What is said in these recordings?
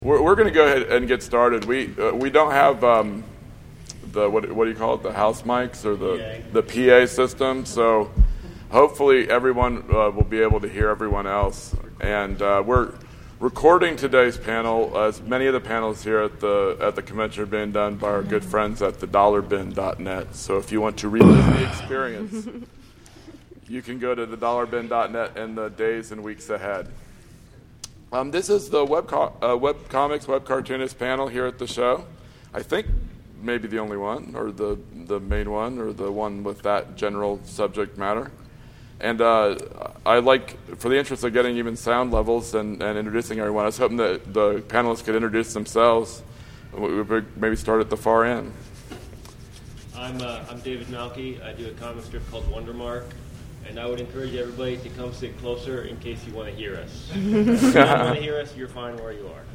We're going to go ahead and get started. We don't have the what do you call it, the house mics or the PA system. So hopefully everyone will be able to hear everyone else. And we're recording today's panel. As many of the panels here at the convention are being done by our good friends at thedollarbin.net. So if you want to relive the experience, you can go to thedollarbin.net in the days and weeks ahead. This is the web cartoonist panel here at the show. I think maybe the only one, or the main one, or the one with that general subject matter. And I like, for the interest of getting even sound levels and introducing everyone, I was hoping that the panelists could introduce themselves. We would maybe start at the far end. I'm David Malky. I do a comic strip called Wondermark. And I would encourage everybody to come sit closer in case you want to hear us. If you don't want to hear us, you're fine where you are.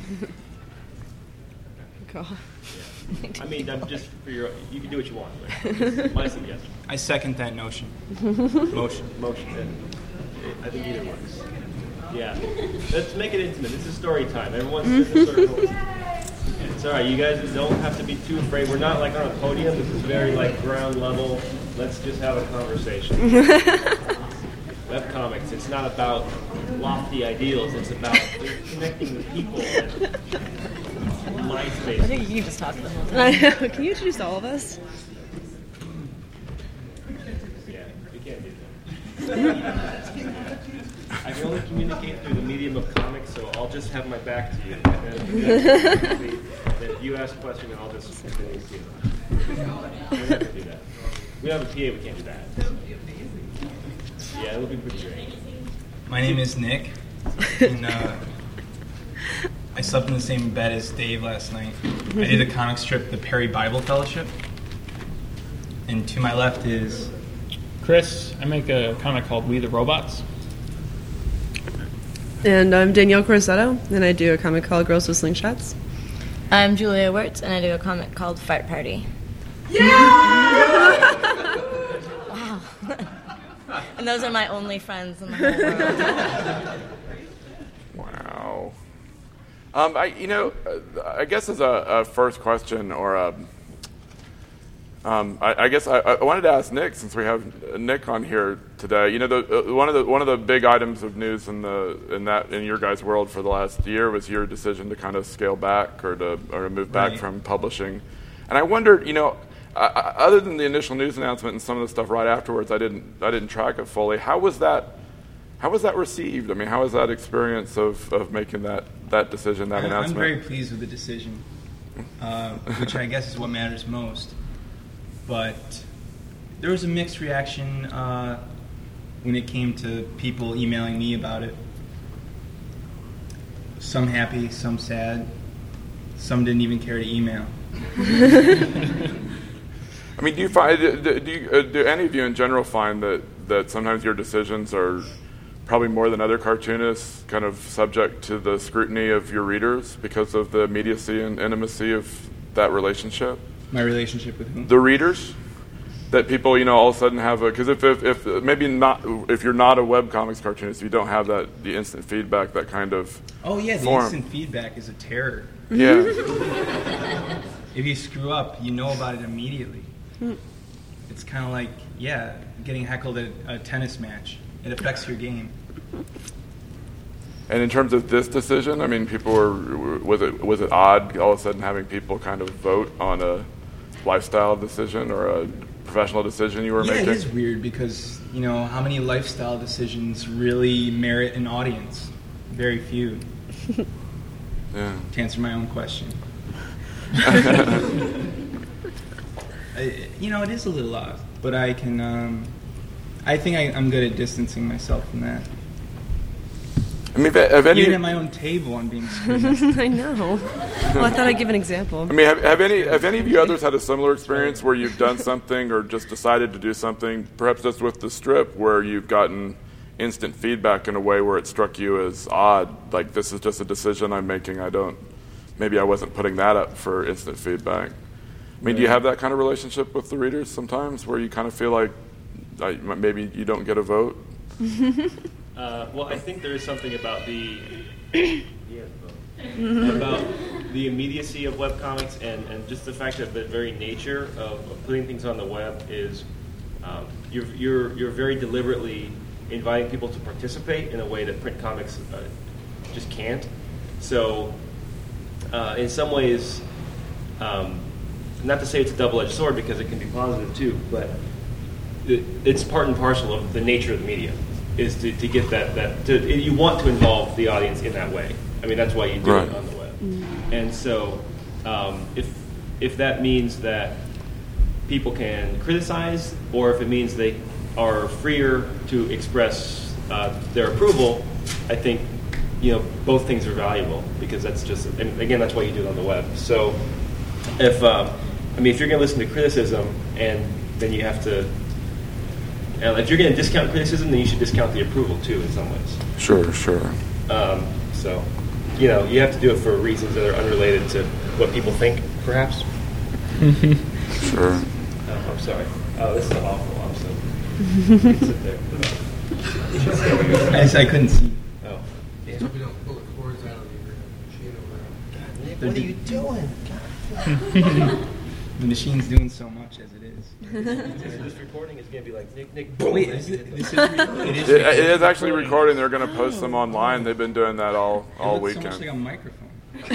God. Yeah. I mean, I'm just for you can do what you want. My suggestion. I second that notion. Motion. I think either works. Yeah. Let's make it intimate. This is story time. Everyone's in a circle. It's all right. You guys don't have to be too afraid. We're not like on a podium. This is very like ground level. Let's just have a conversation. Webcomics, it's not about lofty ideals. It's about connecting with people and MySpace. I think you can just talk to them all the time. Can you introduce all of us? Yeah, we can't do that. I can only communicate through the medium of comics, so I'll just have my back to you. And then if you ask a question, I'll just continue to you. We're not going to do that. We have a PA, we can't do that. Yeah, it'll be pretty great. My name is Nick, and I slept in the same bed as Dave last night. I did a comic strip, The Perry Bible Fellowship. And to my left is... Chris. I make a comic called We the Robots. And I'm Danielle Corsetto, and I do a comic called Girls with Slingshots. I'm Julia Wirtz, and I do a comic called Fart Party. Yeah! Wow. And those are my only friends in the whole world. Wow. I guess as a first question, or I guess I wanted to ask Nick, since we have Nick on here today. You know, one of the big items of news in your guys' world for the last year was your decision to kind of scale back or to move back from publishing. And I wondered, other than the initial news announcement and some of the stuff right afterwards, I didn't track it fully. How was that received? I mean, how was that experience of making that decision, that announcement? I'm very pleased with the decision, which I guess is what matters most. But there was a mixed reaction when it came to people emailing me about it. Some happy, some sad. Some didn't even care to email. I mean, do any of you in general find that sometimes your decisions are probably more than other cartoonists kind of subject to the scrutiny of your readers because of the immediacy and intimacy of that relationship? My relationship with whom? The readers. That people, all of a sudden have because if maybe not, if you're not a webcomics cartoonist, you don't have the instant feedback, that kind of form. The instant feedback is a terror. Yeah. If you screw up, you know about it immediately. It's kind of like, getting heckled at a tennis match. It affects your game. And in terms of this decision, I mean, was it odd all of a sudden having people kind of vote on a lifestyle decision or a professional decision you were making? Yeah, it is weird because, how many lifestyle decisions really merit an audience? Very few. Yeah. To answer my own question. It is a little odd, but I can. I think I'm good at distancing myself from that. I mean, even at my own table, I'm being squeezed. I know. Well, I thought I'd give an example. I mean, have any of you others had a similar experience where you've done something or just decided to do something, perhaps just with the strip, where you've gotten instant feedback in a way where it struck you as odd, like this is just a decision I'm making. Maybe I wasn't putting that up for instant feedback. I mean, do you have that kind of relationship with the readers sometimes, where you kind of feel like maybe you don't get a vote? Well, I think there is something about the about the immediacy of webcomics and just the fact that the very nature of putting things on the web is you're very deliberately inviting people to participate in a way that print comics just can't. So in some ways, not to say it's a double-edged sword because it can be positive too, but it's part and parcel of the nature of the medium is to get you want to involve the audience in that way. I mean, that's why you do it on the web. And so if that means that people can criticize, or if it means they are freer to express their approval, I think both things are valuable because that's just, and again, that's why you do it on the web. So if you're going to listen to criticism and then you have to, if you're going to discount criticism, then you should discount the approval too in some ways. Sure. So, you have to do it for reasons that are unrelated to what people think, perhaps. Sure. I'm sorry. Oh, this is awful. I'm so. You can sit there. I couldn't see. Oh. Yeah. We don't pull the cords out of your machine over. Nick, what are you doing? The machine's doing so much as it is. This recording is going to be like Nick. Boom. Wait, It is actually recording. They're going to post them online. They've been doing that all weekend. So much like a microphone.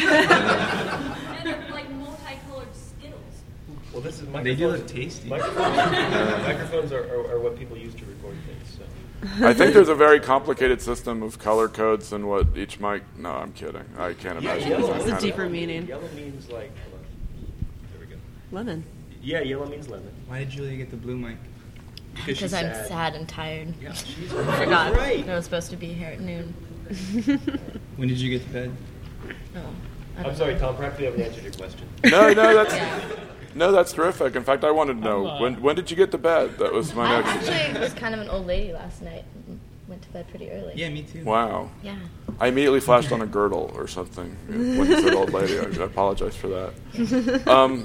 And like multicolored Skittles. Well, this is microphones. They do look tasty. Microphones are what people use to record things. So. I think there's a very complicated system of color codes and what each mic. No, I'm kidding. I can't imagine. Yellow. It's a deeper meaning. Yellow means like. Hold on. There we go. Lemon. Yeah, yellow means lemon. Why did Julia get the blue mic? Because I'm sad and tired. Yeah, she's I forgot. right. I was supposed to be here at noon. When did you get to bed? Oh, I'm sorry, Tom. Perhaps we haven't answered your question. No, that's terrific. In fact, I wanted to know when did you get to bed? That was my I next. actually was kind of an old lady last night. Went to bed pretty early. Yeah, me too. Wow. Yeah. I immediately flashed on a girdle or something when you said old lady. I apologize for that.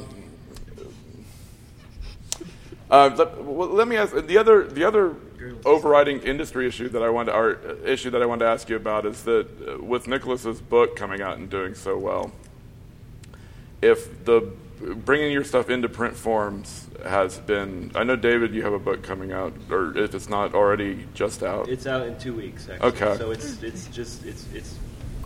Let me ask the other overriding industry issue that I wanted to ask you about is that with Nicholas's book coming out and doing so well, if the bringing your stuff into print forms has been, I know David, you have a book coming out, or if it's not already just out. It's out in 2 weeks. Actually. Okay. So it's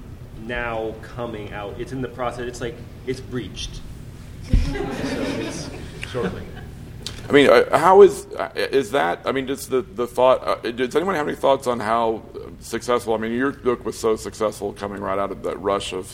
now coming out. It's in the process. It's like it's breached. So it's shortly. I mean, how is that? I mean, does the thought? Does anyone have any thoughts on how successful? I mean, your book was so successful coming right out of that rush of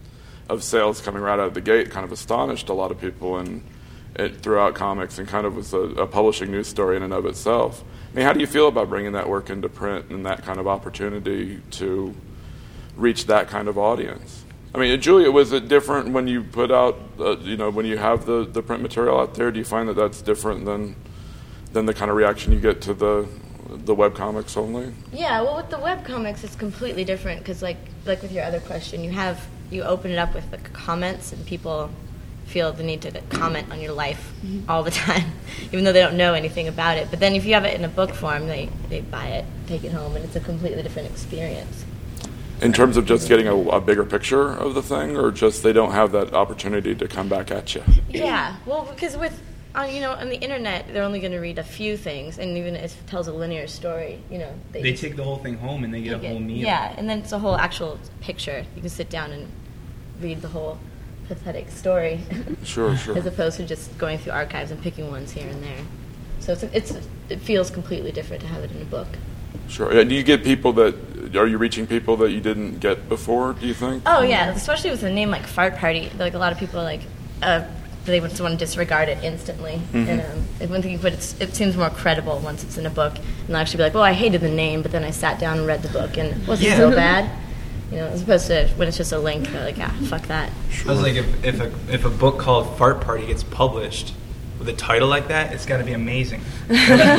sales coming right out of the gate. Kind of astonished a lot of people and throughout comics, and kind of was a publishing news story in and of itself. I mean, how do you feel about bringing that work into print and that kind of opportunity to reach that kind of audience? I mean, Julia, was it different when you put out, when you have the print material out there? Do you find that that's different than the kind of reaction you get to the webcomics only? Yeah, well, with the webcomics, it's completely different because, like with your other question, you open it up with the comments, and people feel the need to comment on your life all the time, even though they don't know anything about it. But then if you have it in a book form, they buy it, take it home, and it's a completely different experience. In terms of just getting a bigger picture of the thing, or just they don't have that opportunity to come back at you? Yeah, well, because on the internet, they're only going to read a few things, and even if it tells a linear story, they take the whole thing home and they get a whole meal. Yeah, and then it's a whole actual picture. You can sit down and read the whole pathetic story. Sure. As opposed to just going through archives and picking ones here and there. So it feels completely different to have it in a book. Sure. Do you get are you reaching people that you didn't get before, do you think? Oh, yeah, especially with a name like Fart Party. Like, a lot of people are like, they just want to disregard it instantly. Mm-hmm. But it seems more credible once it's in a book. And they'll actually be like, well, I hated the name, but then I sat down and read the book, and it wasn't so bad. As opposed to when it's just a link, they're like, fuck that. Sure. I was like, if a book called Fart Party gets published with a title like that, it's got to be amazing. It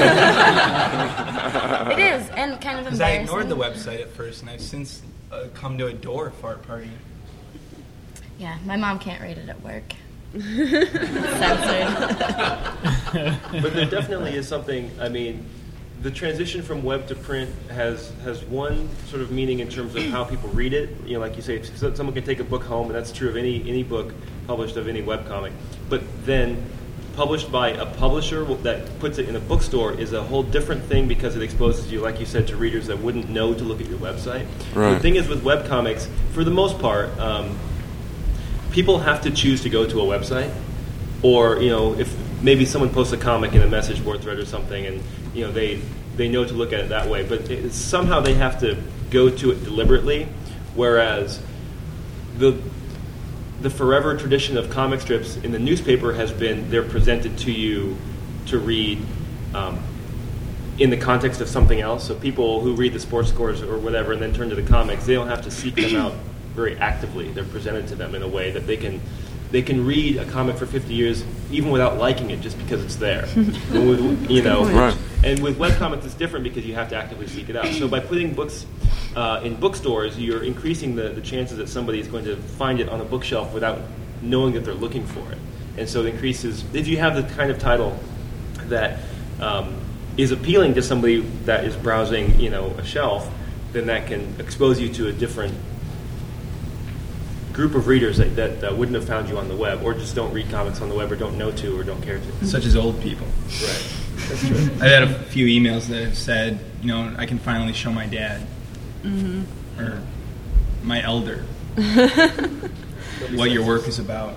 is, and kind of embarrassing. Because I ignored the website at first, and I've since come to adore Fart Party. Yeah, my mom can't read it at work. Censored. But there definitely is something, I mean, the transition from web to print has one sort of meaning in terms of how people read it. You know, like you say, someone can take a book home, and that's true of any book published of any webcomic. But then published by a publisher that puts it in a bookstore is a whole different thing because it exposes you, like you said, to readers that wouldn't know to look at your website. Right. The thing is with webcomics, for the most part, people have to choose to go to a website, or if maybe someone posts a comic in a message board thread or something, and they know to look at it that way, but somehow they have to go to it deliberately, whereas the forever tradition of comic strips in the newspaper has been they're presented to you to read in the context of something else. So people who read the sports scores or whatever and then turn to the comics, they don't have to seek them out very actively. They're presented to them in a way that they can read a comic for 50 years even without liking it just because it's there. Right. And with webcomics it's different because you have to actively seek it out. So by putting books in bookstores, you're increasing the chances that somebody is going to find it on a bookshelf without knowing that they're looking for it. And so it increases, if you have the kind of title that is appealing to somebody that is browsing a shelf, then that can expose you to a different group of readers that wouldn't have found you on the web, or just don't read comics on the web, or don't know to, or don't care to. Such as old people. Right. That's true. I've had a few emails that have said, I can finally show my dad. Mm-hmm. Or my elder what your work is about.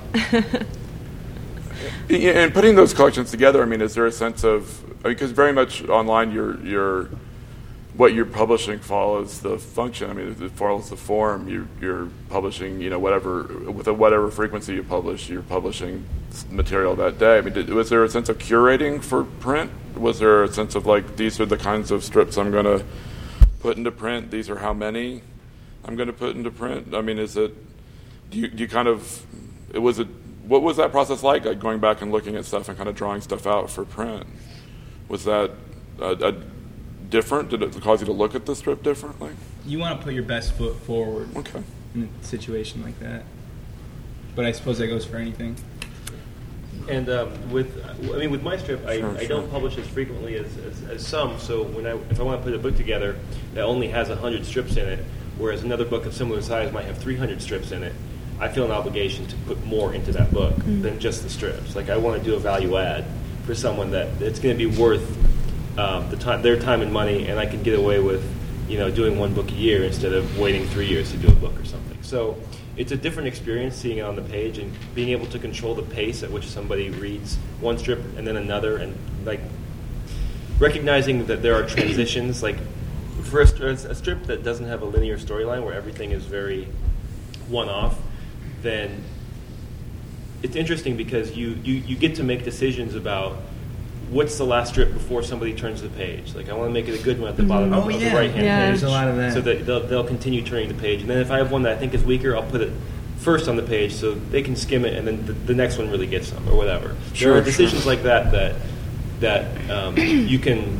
And putting those collections together, I mean, is there a sense of, because very much online, your what you're publishing follows the function. I mean, it follows the form. You're publishing, whatever with whatever frequency you publish, you're publishing material that day. I mean, was there a sense of curating for print? Was there a sense of these are the kinds of strips I'm going to put into print? These are how many I'm going to put into print? I mean, is it? Do you kind of? What was that process like going back and looking at stuff and kind of drawing stuff out for print? Was that different? Did it cause you to look at the strip differently? You want to put your best foot forward in a situation like that. But I suppose that goes for anything. And with my strip, I don't publish as frequently as some. So if I want to put a book together that only has 100 strips in it, whereas another book of similar size might have 300 strips in it, I feel an obligation to put more into that book than just the strips. Like, I want to do a value add for someone that it's going to be worth their time and money, and I can get away with doing one book a year instead of waiting 3 years to do a book or something. So it's a different experience seeing it on the page and being able to control the pace at which somebody reads one strip and then another, and recognizing that there are transitions. Like, for a strip that doesn't have a linear storyline where everything is very one-off, then it's interesting because you get to make decisions about what's the last strip before somebody turns the page. Like, I want to make it a good one at the bottom of the right-hand page. There's a lot of that. So that they'll continue turning the page. And then if I have one that I think is weaker, I'll put it first on the page so they can skim it, and then the next one really gets them, or whatever. There are decisions like that you can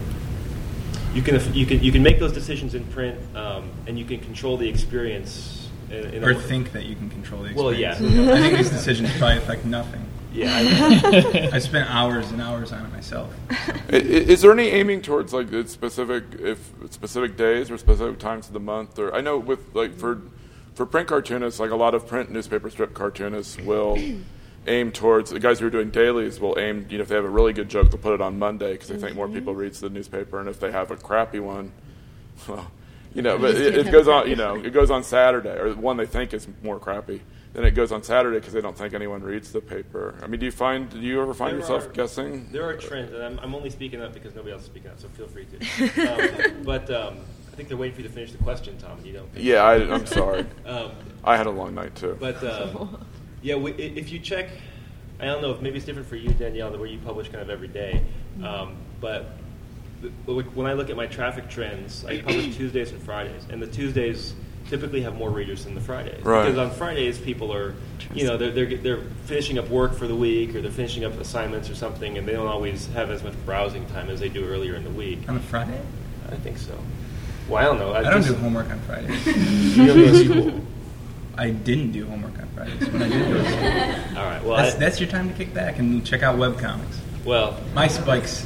make those decisions in print, and you can control the experience. Or think that you can control the experience. Well, yeah. I think these decisions probably affect nothing. Yeah, I spent hours and hours on it myself. Is there any aiming towards specific days or specific times of the month? Or I know with for print cartoonists, a lot of print newspaper strip cartoonists will aim towards, the guys who are doing dailies will aim, if they have a really good joke, they'll put it on Monday because they think more people reads the newspaper, and if they have a crappy one, well, but it goes on. It goes on Saturday, or one they think is more crappy. Then it goes on Saturday because they don't think anyone reads the paper. I mean, do you ever find yourself guessing? There are trends, and I'm only speaking up because nobody else is speaking up, so feel free to. But I think they're waiting for you to finish the question, Tom. You don't. Yeah, I'm sorry. I had a long night too. But if you check, I don't know if maybe it's different for you, Danielle, where you publish kind of every day. But when I look at my traffic trends, I publish Tuesdays and Fridays, and the Tuesdays typically have more readers than the Fridays. Right. Because on Fridays, people are, they're finishing up work for the week, or they're finishing up assignments or something, and they don't always have as much browsing time as they do earlier in the week. On a Friday? I think so. Well, I don't know. I don't do homework on Fridays. You don't go to school. I didn't do homework on Fridays when I did go to school. All right. Well, that's your time to kick back and check out webcomics. Well, my spikes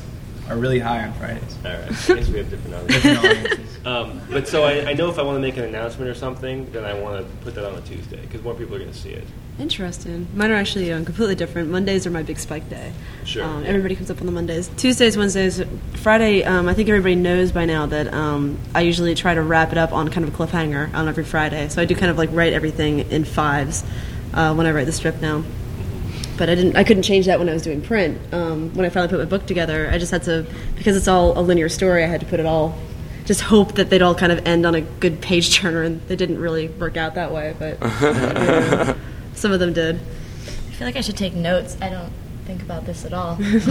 are really high on Fridays. All right. I guess we have different audiences. Different audiences. But so I know if I want to make an announcement or something, then I want to put that on a Tuesday because more people are going to see it. Interesting. Mine are actually completely different. Mondays are my big spike day. Sure. Everybody comes up on the Mondays. Tuesdays, Wednesdays, Friday. I think everybody knows by now that I usually try to wrap it up on kind of a cliffhanger on every Friday. So I do kind of like write everything in fives when I write the strip now. But I couldn't change that when I was doing print. When I finally put my book together, I just had to, because it's all a linear story, I had to put it all, just hope that they'd all kind of end on a good page turner, and they didn't really work out that way, but some of them did. I feel like I should take notes. I don't think about this at all. You're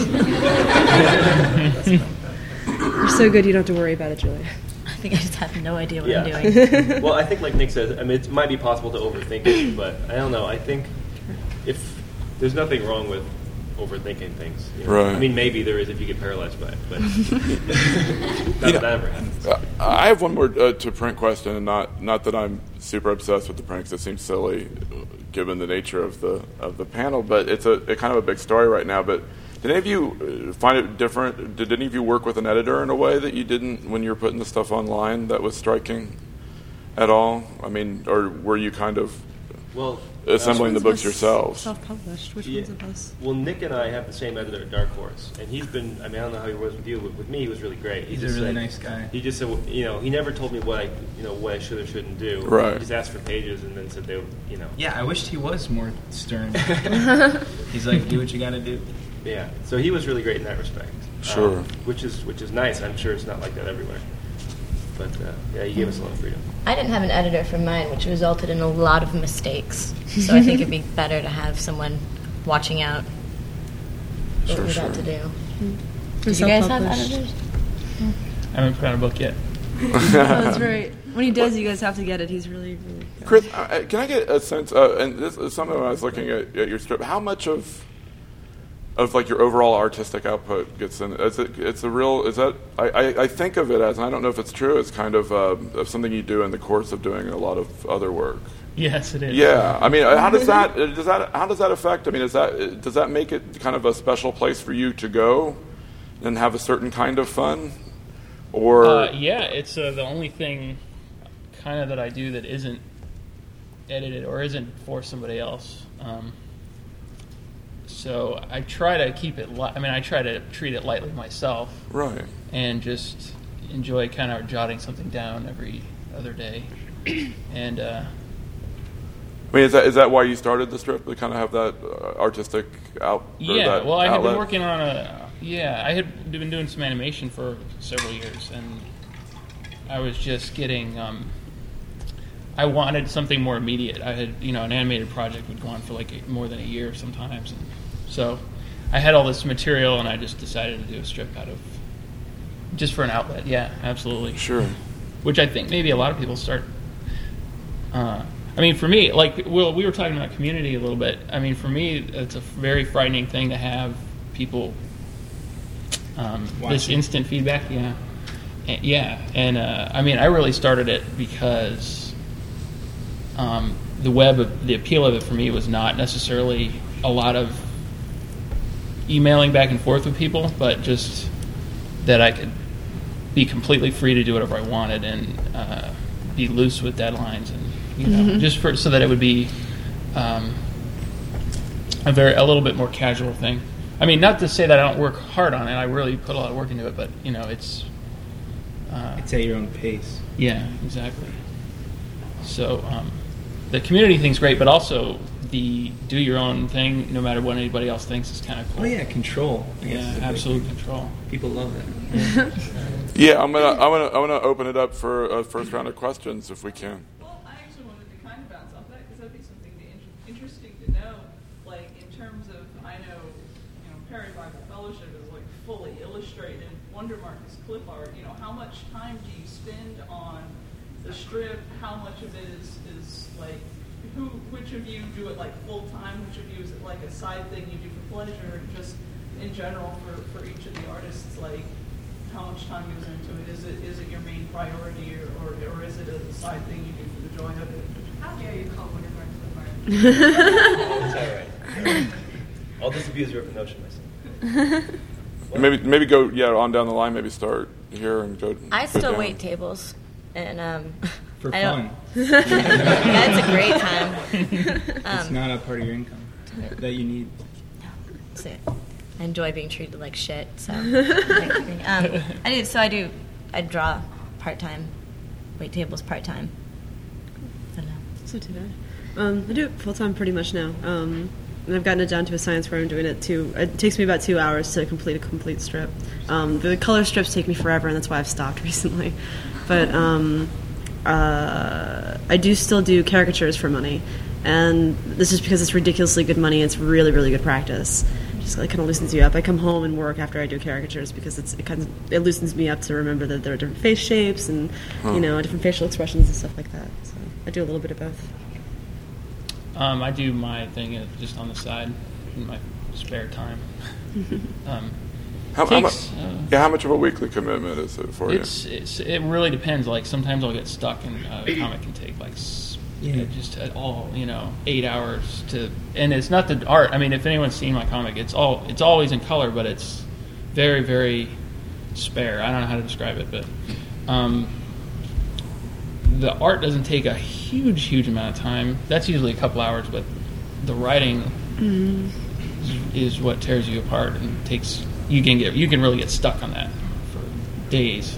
so good you don't have to worry about it, Julia. I think I just have no idea what Yeah. I'm doing. Well, I think like Nick says, I mean, it might be possible to overthink it, but I don't know. I think if there's nothing wrong with overthinking things. You know? Right. I mean, maybe there is if you get paralyzed by it, but that ever happens. I have one more to print question, and not that I'm super obsessed with the print because it seems silly given the nature of the panel, but it's a kind of a big story right now. But did any of you find it different? Did any of you work with an editor in a way that you didn't when you were putting the stuff online that was striking at all? I mean, or were you kind of assembling the books yourselves? Self-published. Which Yeah. one's of us? Well, Nick and I have the same editor at Dark Horse, and he's been, I mean, I don't know how he was with you, but with me, he was really great. He's just a really said- nice guy. He just said, you know, he never told me what I should or shouldn't do. Right. He just asked for pages and then said they would, you know. Yeah, I wished he was more stern. He's like, do what you got to do. Yeah. So he was really great in that respect. Sure. Which is nice. I'm sure it's not like that everywhere. But yeah, he gave us a lot of freedom. I didn't have an editor for mine, which resulted in a lot of mistakes. So I think it'd be better to have someone watching out what Sure, we're about to sure. do. Did you guys have Self-published. editors? I haven't put out a book yet. Oh, that's right. When he does, you guys have to get it. He's really, really good. Chris, can I get a sense? And this is something when I was looking at your strip. How much of like your overall artistic output gets in? Is that? I think of it as, and I don't know if it's true. It's kind of something you do in the course of doing a lot of other work. Yes, it is. Yeah, I mean, how does that affect? I mean, does that make it kind of a special place for you to go and have a certain kind of fun? Or yeah, it's the only thing kind of that I do that isn't edited or isn't for somebody else. So I try to keep it. I try to treat it lightly myself, right, and just enjoy kind of jotting something down every other day. And I mean, is that why you started the strip, to kind of have that artistic outlet? yeah, well, I had been working on I had been doing some animation for several years, and I was just getting. I wanted something more immediate. I had, an animated project would go on for like more than a year sometimes, and so I had all this material, and I just decided to do a strip out of just for an outlet. Yeah, absolutely. Sure. Which I think maybe a lot of people start. For me, like we were talking about community a little bit. I mean, for me, it's a very frightening thing to have people this instant feedback. Yeah, and I really started it because the appeal of it for me was not necessarily a lot of emailing back and forth with people, but just that I could be completely free to do whatever I wanted and be loose with deadlines, and just so that it would be a little bit more casual thing. I mean, not to say that I don't work hard on it. I really put a lot of work into it, but it's It's at your own pace. yeah, exactly. So the community thing's great, but also the do your own thing, no matter what anybody else thinks, is kind of cool. Oh yeah, control. I guess Yeah, is a big absolute thing. control. People love that. Yeah, I'm gonna open it up for a first round of questions if we can. Well, I actually wanted to kind of bounce off that because that'd be something interesting to know. Like in terms of, I know, Perry Bible Fellowship is like fully illustrated. Wondermark is clip art. How much time do you spend on the strip? How much of it is like, which of you do it like full time? Which of you is it like a side thing you do for pleasure? And just in general for each of the artists, like how much time goes into it? Is it your main priority or is it a side thing you do for the joy of it? How dare you call Wondermark clip art? It's all right. I'll disabuse your notion myself. Maybe go on down the line. Maybe start here and go. I go still down. wait tables, and For I don't- fun. That's a great time. It's not a part of your income that you need. So, I enjoy being treated like shit. So I draw part time, wait tables part time. I don't know. It's not too bad. I do it full time pretty much now. And I've gotten it down to a science where I'm doing it too. It takes me about 2 hours to complete a complete strip. The color strips take me forever, and that's why I've stopped recently. But I do still do caricatures for money, and this is because it's ridiculously good money. It's really, really good practice. Just like kind of loosens you up. I come home and work after I do caricatures because it loosens me up to remember that there are different face shapes and different facial expressions and stuff like that. So I do a little bit of both. I do my thing just on the side in my spare time. How much of a weekly commitment is it for you? It really depends. Like sometimes I'll get stuck, and a comic can take just at all 8 hours to. And it's not the art. I mean, if anyone's seen my comic, it's always in color, but it's very, very spare. I don't know how to describe it, but the art doesn't take a huge amount of time. That's usually a couple hours, but the writing is what tears you apart and takes. You can really get stuck on that for days.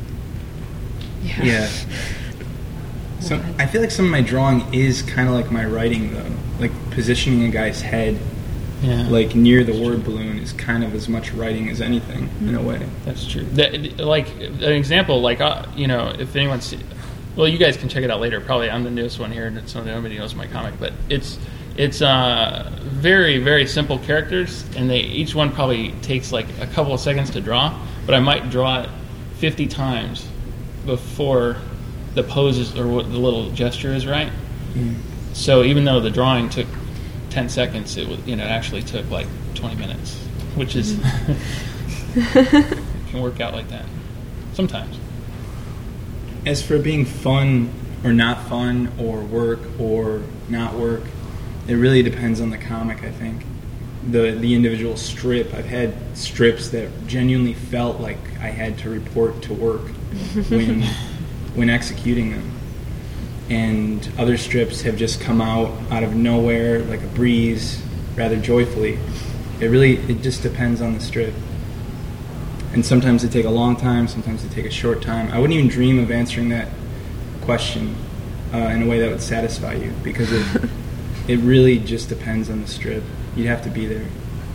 Yeah. So I feel like some of my drawing is kind of like my writing, though. Like positioning a guy's head, like near the word balloon, is kind of as much writing as anything in a way. That's true. Like an example, like if anyone's, well, you guys can check it out later. Probably I'm the newest one here, and so nobody knows my comic, but it's very, very simple characters, and each one probably takes like a couple of seconds to draw, but I might draw it 50 times before the poses or what the little gesture is right. So even though the drawing took 10 seconds, it actually took like 20 minutes, which is it can work out like that sometimes. As for being fun or not fun, or work or not work, it really depends on the comic, I think. The individual strip. I've had strips that genuinely felt like I had to report to work when executing them. And other strips have just come out of nowhere, like a breeze, rather joyfully. It just depends on the strip. And sometimes they take a long time, sometimes they take a short time. I wouldn't even dream of answering that question in a way that would satisfy you, because it really just depends on the strip. You'd have to be there.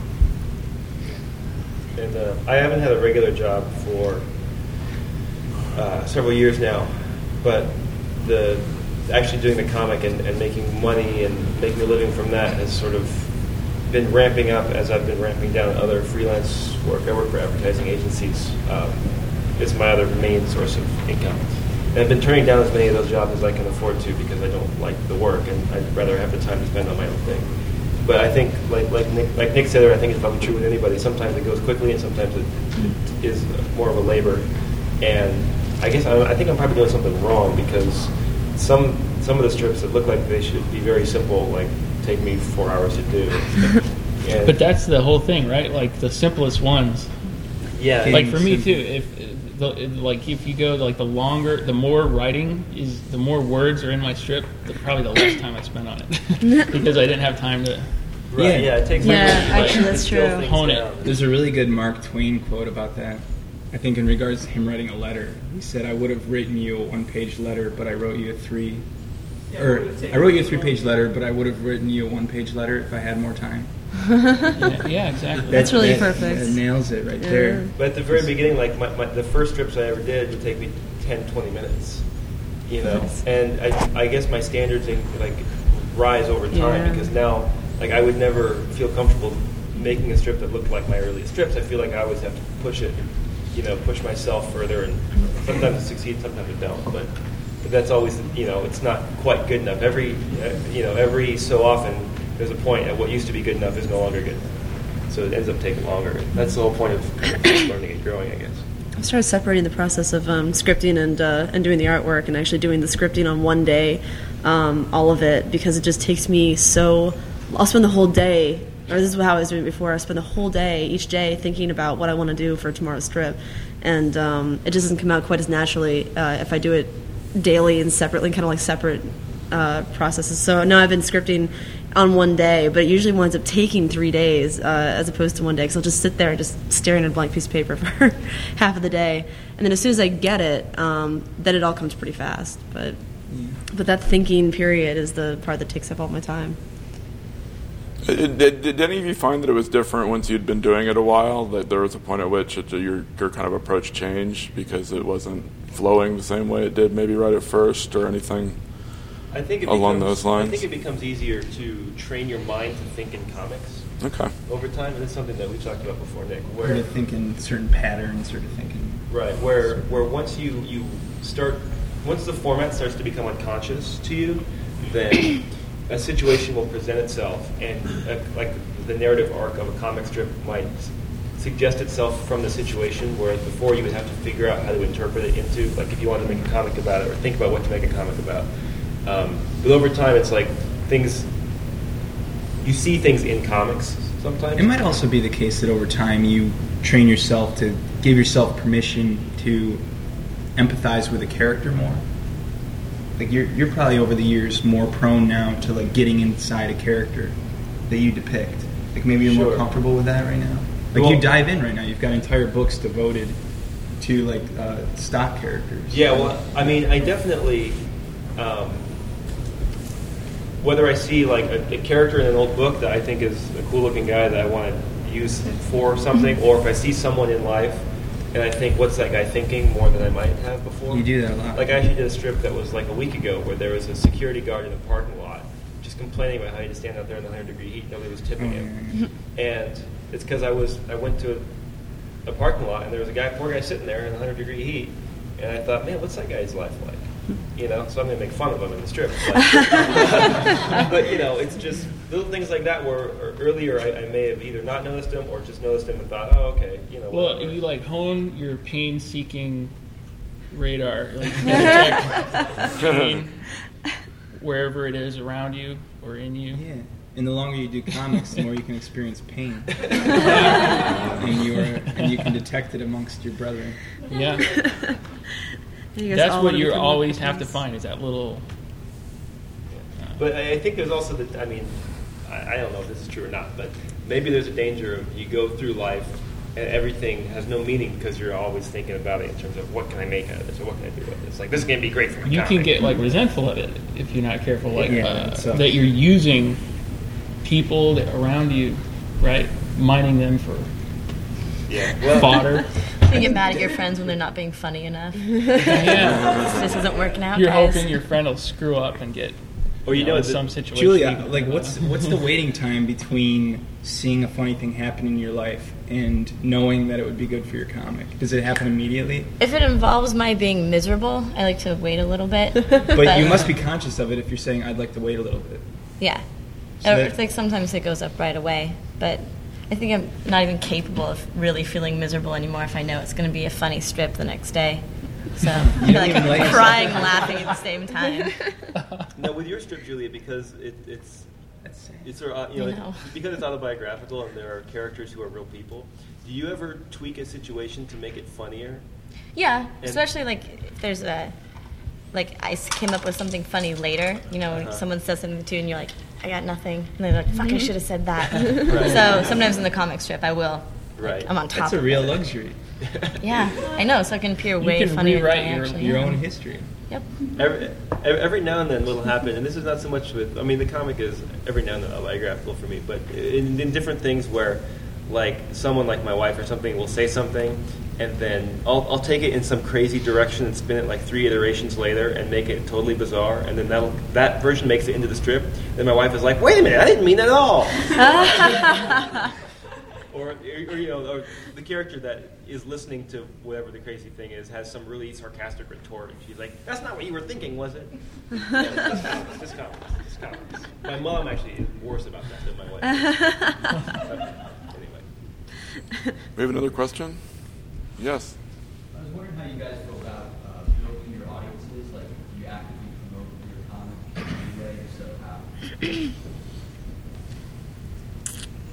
And I haven't had a regular job for several years now, but actually doing the comic and making money and making a living from that has sort of been ramping up as I've been ramping down other freelance work. I work for advertising agencies. It's my other main source of income. And I've been turning down as many of those jobs as I can afford to because I don't like the work, and I'd rather have the time to spend on my own thing. But I think, like Nick said, I think it's probably true with anybody. Sometimes it goes quickly, and sometimes it is more of a labor. And I guess I think I'm probably doing something wrong, because some of the strips that look like they should be very simple, like, take me 4 hours to do. But that's the whole thing, right? Like the simplest ones. Yeah. Like for me too. If you go like the more writing is, the more words are in my strip, probably the less time I spend on it because I didn't have time to. Right. Yeah. It takes. Actually, that's true. Hone it. There's a really good Mark Twain quote about that. I think in regards to him writing a letter, he said, "I would have written you a 1-page letter, but I wrote you a 3-page letter, but I would have written you a 1-page letter if I had more time." Yeah, exactly. That's really perfect. That nails it right there. But at the very beginning, like the first strips I ever did would take me 10, 20 minutes, and I guess my standards rise over time because now, I would never feel comfortable making a strip that looked like my earliest strips. I feel like I always have to push it, push myself further, and sometimes it succeeds, sometimes it don't, but that's always, it's not quite good enough. Every so often, there's a point at what used to be good enough is no longer good enough. So it ends up taking longer. That's the whole point of learning and growing, I guess. I started separating the process of scripting and doing the artwork, and actually doing the scripting on one day, all of it, because it just takes me I'll spend the whole day or this is how I was doing it before. I spend the whole day, each day, thinking about what I want to do for tomorrow's strip, and it just doesn't come out quite as naturally if I do it daily and separately, kind of like separate processes. So now I've been scripting on one day, but it usually winds up taking 3 days as opposed to one day, because I'll just sit there just staring at a blank piece of paper for half of the day, and then as soon as I get it, then it all comes pretty fast. But that thinking period is the part that takes up all my time. Did any of you find that it was different once you'd been doing it a while, that there was a point at which your kind of approach changed because it wasn't flowing the same way it did maybe right at first, or anything along those lines? I think it becomes easier to train your mind to think in comics over time, and it's something that we've talked about before, Nick. Where to think in certain patterns, or to thinking. Right, where once you start, once the format starts to become unconscious to you, then a situation will present itself, and like the narrative arc of a comic strip might suggest itself from the situation, whereas before you would have to figure out how to interpret it into, like if you wanted to make a comic about it, or think about what to make a comic about. But over time, it's like you see things in comics sometimes. It might also be the case that over time you train yourself to give yourself permission to empathize with a character more. Like you're probably over the years more prone now to like getting inside a character that you depict. Like maybe you're more comfortable with that right now. Like you dive in right now. You've got entire books devoted to like stock characters. Yeah, well, I mean, I definitely, whether I see like a character in an old book that I think is a cool-looking guy that I want to use for something, or if I see someone in life and I think, what's that guy thinking, more than I might have before. You do that a lot. Like I actually did a strip that was like a week ago where there was a security guard in a parking lot just complaining about how he had to stand out there in the 100-degree heat. Nobody was tipping him. And it's because I went to a parking lot and there was a poor guy sitting there in the 100-degree heat, and I thought, man, what's that guy's life like? You know, so I'm going to make fun of him in the strip. But you know, it's just little things like that where earlier I may have either not noticed him or just noticed him and thought, oh, okay, you know. Well, you like hone your pain-seeking radar, like detect pain wherever it is around you or in you. Yeah. And the longer you do comics, the more you can experience pain, and you can detect it amongst your brethren. Yeah. That's what you always have to find, is that little... But I think there's also I don't know if this is true or not, but maybe there's a danger of you go through life and everything has no meaning because you're always thinking about it in terms of what can I make out of this, or what can I do with it. It's like, this is going to be great for my comic. You can get like resentful of it if you're not careful, like that you're using people around you, right? Mining them for fodder. You get mad at your friends when they're not being funny enough. This isn't working out. You're guys. hoping your friend will screw up and get, or you know, in some situation. Julia, like what's the waiting time between seeing a funny thing happen in your life and knowing that it would be good for your comic? Does it happen immediately? If it involves my being miserable, I like to wait a little bit. But you must be conscious of it if you're saying, I'd like to wait a little bit. Yeah. So it's like sometimes it goes up right away, but I think I'm not even capable of really feeling miserable anymore if I know it's going to be a funny strip the next day. So I'm like crying and laughing at the same time. No, with your strip, Julia, because it's sort of, because it's autobiographical and there are characters who are real people. Do you ever tweak a situation to make it funnier? Yeah, especially like if there's like I came up with something funny later. You know, when someone says something to you and you're like, I got nothing, and they're like, fuck, I should have said that. Right. So sometimes in the comic strip, I will. Right. I'm on top. That's a real luxury. Yeah, I know. So it can appear way funnier than I actually your am. own history. Yep. Every now and then it'll happen, and this is not so much with. I mean, the comic is every now and then autobiographical for me, but in different things where, like, someone like my wife or something will say something, and then I'll take it in some crazy direction and spin it like 3 iterations later and make it totally bizarre, and then that version makes it into the strip. Then my wife is like, "Wait a minute, I didn't mean that at all." Or the character that is listening to whatever the crazy thing is has some really sarcastic retort, and she's like, "That's not what you were thinking, was it?" This comics. My mom actually is worse about that than my wife. Anyway. We have another question? Yes. I was wondering how you guys feel about promoting your audiences, like you actively promote your comic in any way, so how?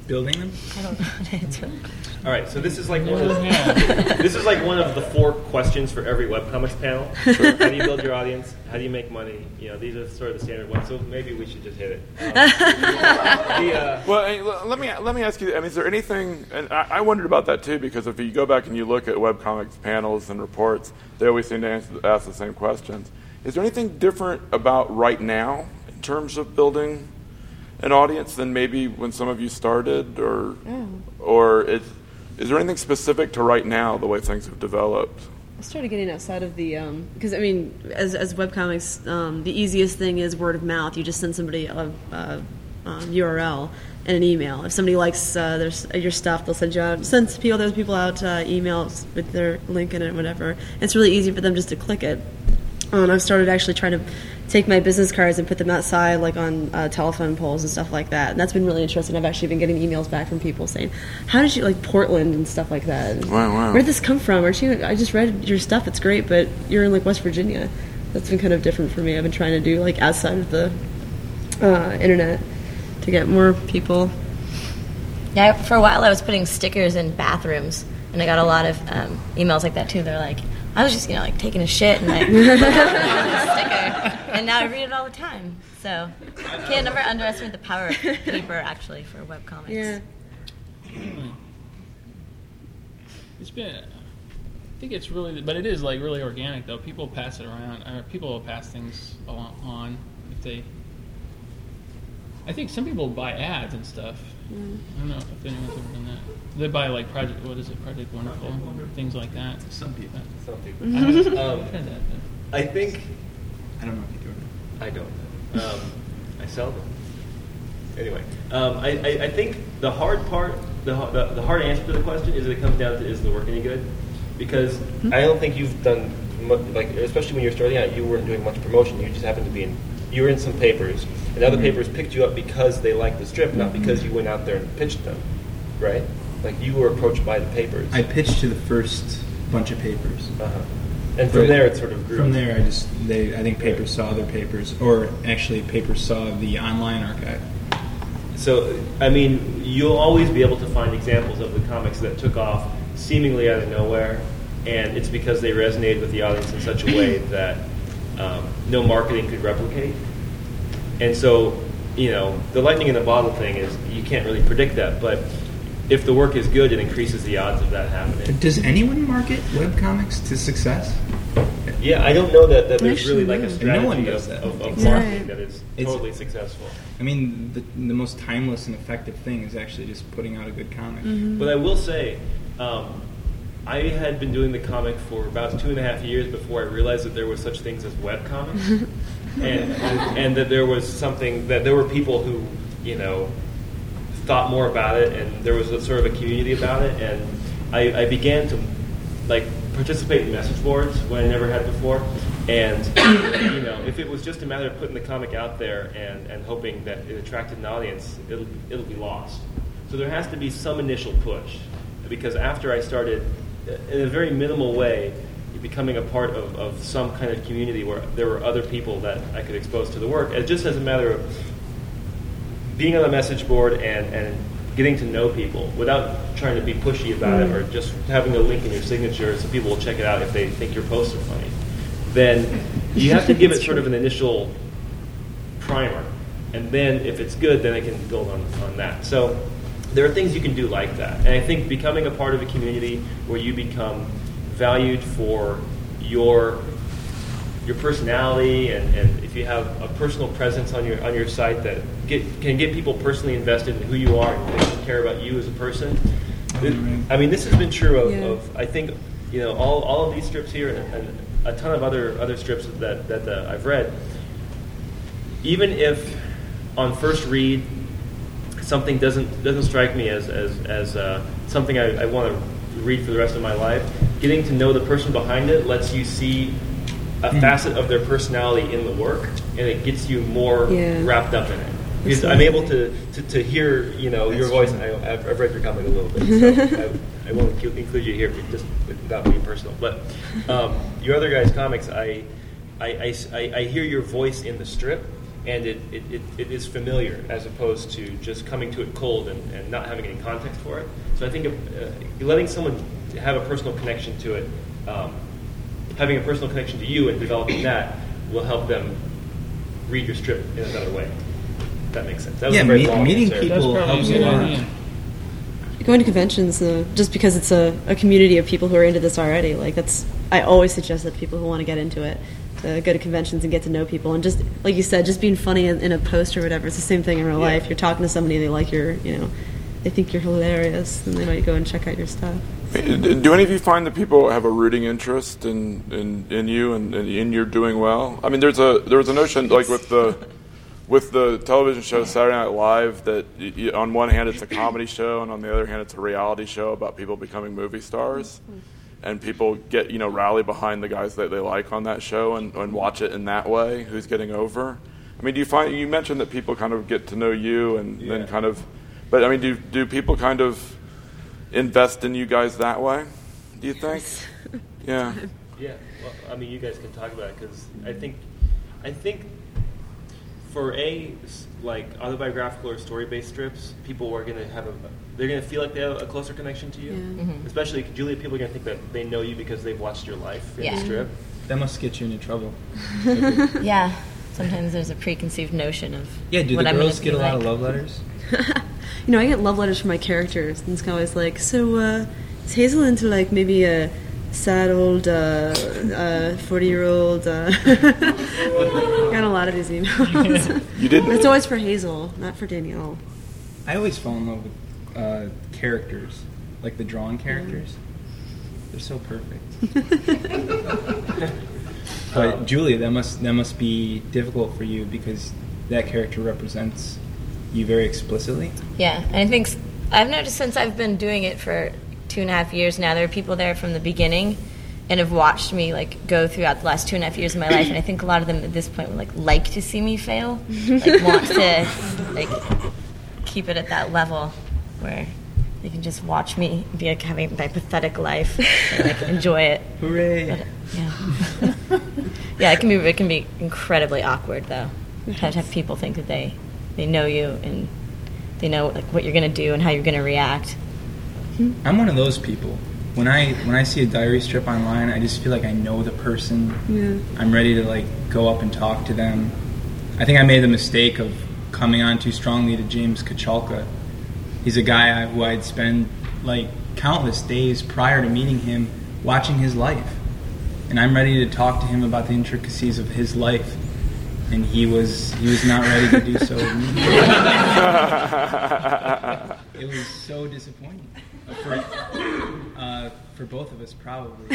building them? I don't know how to answer that. All right, so this is like one of the 4 questions for every webcomics panel. How do you build your audience? How do you make money? These are sort of the standard ones. So maybe we should just hit it. Well, hey, let me ask you. I mean, is there anything? And I wondered about that too, because if you go back and you look at webcomics panels and reports, they always seem to ask the same questions. Is there anything different about right now in terms of building an audience than maybe when some of you started, or is there anything specific to right now, the way things have developed? I started getting outside of the because I mean, as webcomics, the easiest thing is word of mouth. You just send somebody a URL and an email. If somebody likes your stuff, they'll send those people out emails with their link in it, whatever. It's really easy for them just to click it. I've started actually trying to take my business cards and put them outside, like on telephone poles and stuff like that. And that's been really interesting. I've actually been getting emails back from people saying, "How did you like Portland and stuff like that? Wow. Where did this come from? I just read your stuff. It's great, but you're in like West Virginia." That's been kind of different for me. I've been trying to do like outside of the internet to get more people. Yeah, for a while I was putting stickers in bathrooms, and I got a lot of emails like that too. They're like, I was just, like taking a shit and I put a sticker, and now I read it all the time. So you can't never underestimate the power of paper, actually, for webcomics. Yeah. It's been, I think it's really, but it is like really organic though. People pass it around, or people will pass things on if they. I think some people buy ads and stuff. I don't know if anyone's ever done that. They buy like Project Wonderful, things like that. Some people. I think. I don't know if you do it. I don't. I sell them. Anyway, I think the hard part, the hard answer to the question is that it comes down to, is the work any good? Because I don't think you've done much, like, especially when you're starting out, you weren't doing much promotion. You just happened to be you were in some papers, and other papers picked you up because they liked the strip, not because you went out there and pitched them, right? Like, you were approached by the papers. I pitched to the first bunch of papers. And from there, it sort of grew. From there, I think papers saw other papers, or actually papers saw the online archive. So, I mean, you'll always be able to find examples of the comics that took off seemingly out of nowhere, and it's because they resonated with the audience in such a way that no marketing could replicate. And so, the lightning in the bottle thing is you can't really predict that, but if the work is good, it increases the odds of that happening. But does anyone market webcomics to success? Yeah, I don't know that there's really like a strategy no one does that. of marketing that is totally successful. I mean, the most timeless and effective thing is actually just putting out a good comic. But I will say, I had been doing the comic for about 2.5 years before I realized that there was such things as webcomics, and that there was something, that there were people who, thought more about it, and there was a sort of a community about it, and I began to participate in message boards when I never had before, and if it was just a matter of putting the comic out there and hoping that it attracted an audience, it'll be lost. So there has to be some initial push, because after I started in a very minimal way becoming a part of some kind of community where there were other people that I could expose to the work, just as a matter of being on a message board and getting to know people without trying to be pushy about it, or just having a link in your signature so people will check it out if they think your posts are funny, then you have to give it sort of an initial primer. And then if it's good, then I can build on that. So there are things you can do like that. And I think becoming a part of a community where you become valued for your personality, and if you have a personal presence on your site that can get people personally invested in who you are and they care about you as a person. I mean, this has been true of I think all of these strips here and a ton of other strips that I've read. Even if on first read something doesn't strike me as something I want to read for the rest of my life, getting to know the person behind it lets you see a facet of their personality in the work, and it gets you more wrapped up in it. Because I'm able to hear your voice. And I've read your comic a little bit, so I won't include you here just without being personal. But your other guys' comics, I hear your voice in the strip, and it is familiar as opposed to just coming to it cold and not having any context for it. So I think letting someone have a personal connection to it, having a personal connection to you and developing that will help them read your strip in another way. If that makes sense. That was a very long meeting answer. people helps a lot. Going to conventions, just because it's a community of people who are into this already, I always suggest that people who want to get into it to go to conventions and get to know people, and just like you said, just being funny in a post or whatever. It's the same thing in real life. You're talking to somebody, they like they think you're hilarious, and they might go and check out your stuff. Do any of you find that people have a rooting interest in you and in your doing well? I mean, there was a notion like with the television show Saturday Night Live that on one hand it's a comedy show and on the other hand it's a reality show about people becoming movie stars, and people get rally behind the guys that they like on that show and watch it in that way. Who's getting over? I mean, do you find, you mentioned that people kind of get to know you and then kind of, but I mean, do people kind of invest in you guys that way, do you think? Yeah. Yeah. Well, I mean, you guys can talk about it because I think for like autobiographical or story-based strips, people are going to they're going to feel like they have a closer connection to you. Yeah. Mm-hmm. Especially Julia, people are going to think that they know you because they've watched your life in the strip. That must get you into trouble. Yeah. Sometimes there's a preconceived notion of do the girls get a lot of love letters? I get love letters from my characters, and it's always like, so is Hazel into like maybe a sad old 40-year-old? Got a lot of these emails. You didn't. It's always for Hazel, not for Danielle. I always fall in love with characters, like the drawn characters. They're so perfect. But Julia, that must be difficult for you because that character represents you very explicitly. Yeah, and I think I've noticed since I've been doing it for 2.5 years now, there are people there from the beginning and have watched me like go throughout the last 2.5 years of my life, and I think a lot of them at this point would like to see me fail, like want to like keep it at that level where they can just watch me be like having my pathetic life and like enjoy it. Hooray! But, yeah, it can be incredibly awkward though. To have people think that they know you and they know like what you're going to do and how you're going to react. I'm one of those people. When I see a diary strip online, I just feel like I know the person. Yeah. I'm ready to like go up and talk to them. I think I made the mistake of coming on too strongly to James Kachalka. He's a guy who I'd spend like countless days prior to meeting him watching his life. And I'm ready to talk to him about the intricacies of his life. And he was not ready to do so. It was so disappointing for both of us, probably.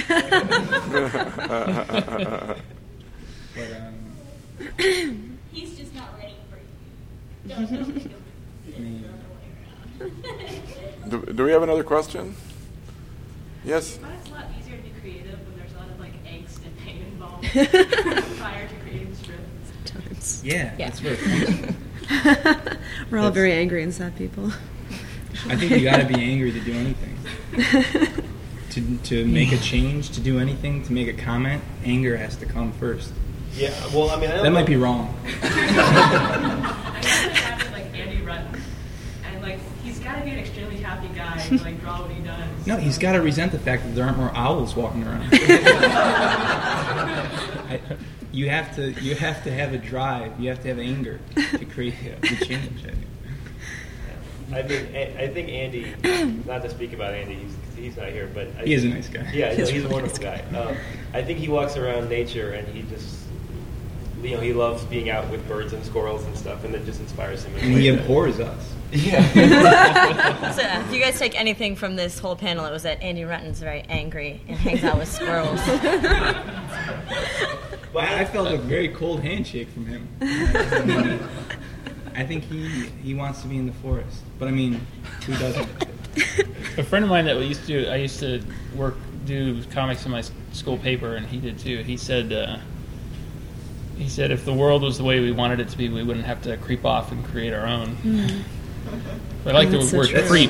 But he's just not ready for you. Don't think of it. Do we have another question? Yes. But it's a lot easier to be creative when there's a lot of like angst and pain involved prior to creating the script. Yeah, that's where it comes from. We're all very angry and sad people. I think you got to be angry to do anything. To make a change, to do anything, to make a comment, anger has to come first. Yeah, well, I mean, that might be wrong. I know like Andy Rutten, and like he's got to be an extremely happy guy to like draw what he does. No, he's got to resent the fact that there aren't more owls walking around. You have to have a drive. You have to have anger to create the change. I think Andy. Not to speak about Andy, he's not here, but he is a nice guy. Yeah, he's a wonderful guy. I think he walks around nature and he just, he loves being out with birds and squirrels and stuff, and it just inspires him. And he abhors us. Yeah. So if you guys take anything from this whole panel, it was that Andy Rutten's very angry and hangs out with squirrels. I felt a very cold handshake from him. I think he wants to be in the forest, but I mean, who doesn't? A friend of mine that I used to do comics in my school paper, and he did too. He said if the world was the way we wanted it to be, we wouldn't have to creep off and create our own. Mm. I like the word creep.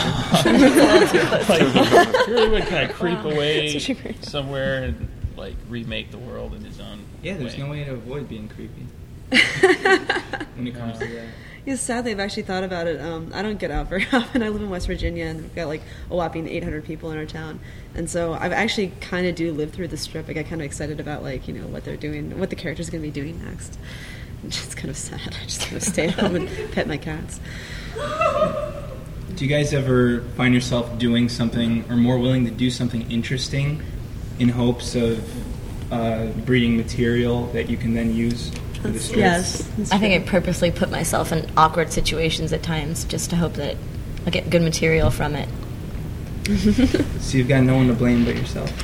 Like, really would kind of creep away somewhere and like remake the world in his own there's way. no way to avoid being creepy. when it comes to that. Yeah, sadly, I've actually thought about it. I don't get out very often. I live in West Virginia, and we've got like a whopping 800 people in our town. And so I've actually kind of do live through the strip. I get kind of excited about like, you know, what they're doing, what the character's going to be doing next. It's just kind of sad. I just kind of stay at home and pet my cats. Do you guys ever find yourself doing something or more willing to do something interesting in hopes of breeding material that you can then use for the strips? Yes. I think I purposely put myself in awkward situations at times just to hope that I'll get good material from it. So you've got no one to blame but yourself.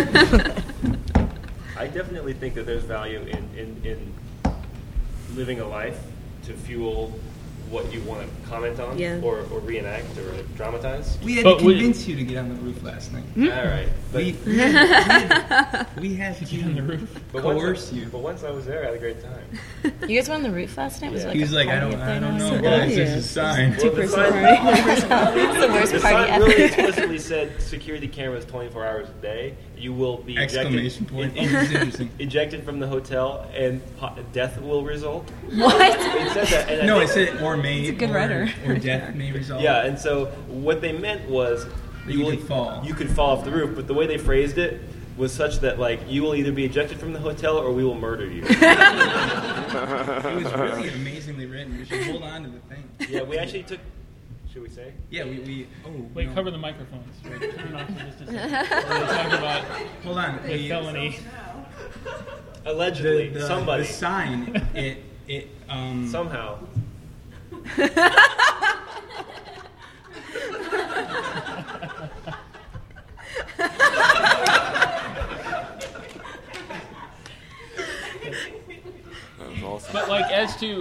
I definitely think that there's value in living a life to fuel what you want to comment on or reenact or dramatize. We had to convince you to get on the roof last night. All right. But We had to get on the roof. Coerce you. But once I was there, I had a great time. You guys were on the roof last night? Was it He was like, I party don't up there know, now? guys. There's a sign. Well, the sign, It's the worst the party sign ever. really explicitly said security cameras 24 hours a day. You will be Exclamation point. Oh, this is interesting. ejected from the hotel and death will result. What? It said that. And No, I it think- said or may, good writer. or death may result. Yeah, and so what they meant was You could fall. You could fall off the roof, but the way they phrased it was such that like you will either be ejected from the hotel or we will murder you. It was really amazingly written. We should hold on to the thing. Yeah, we actually took. Should we say? Yeah, we Wait, no. cover the microphones. Wait, turn it off for just a second. We're talking about Hold on. the felony. Allegedly, somebody The sign, it somehow. That was awesome. But like as to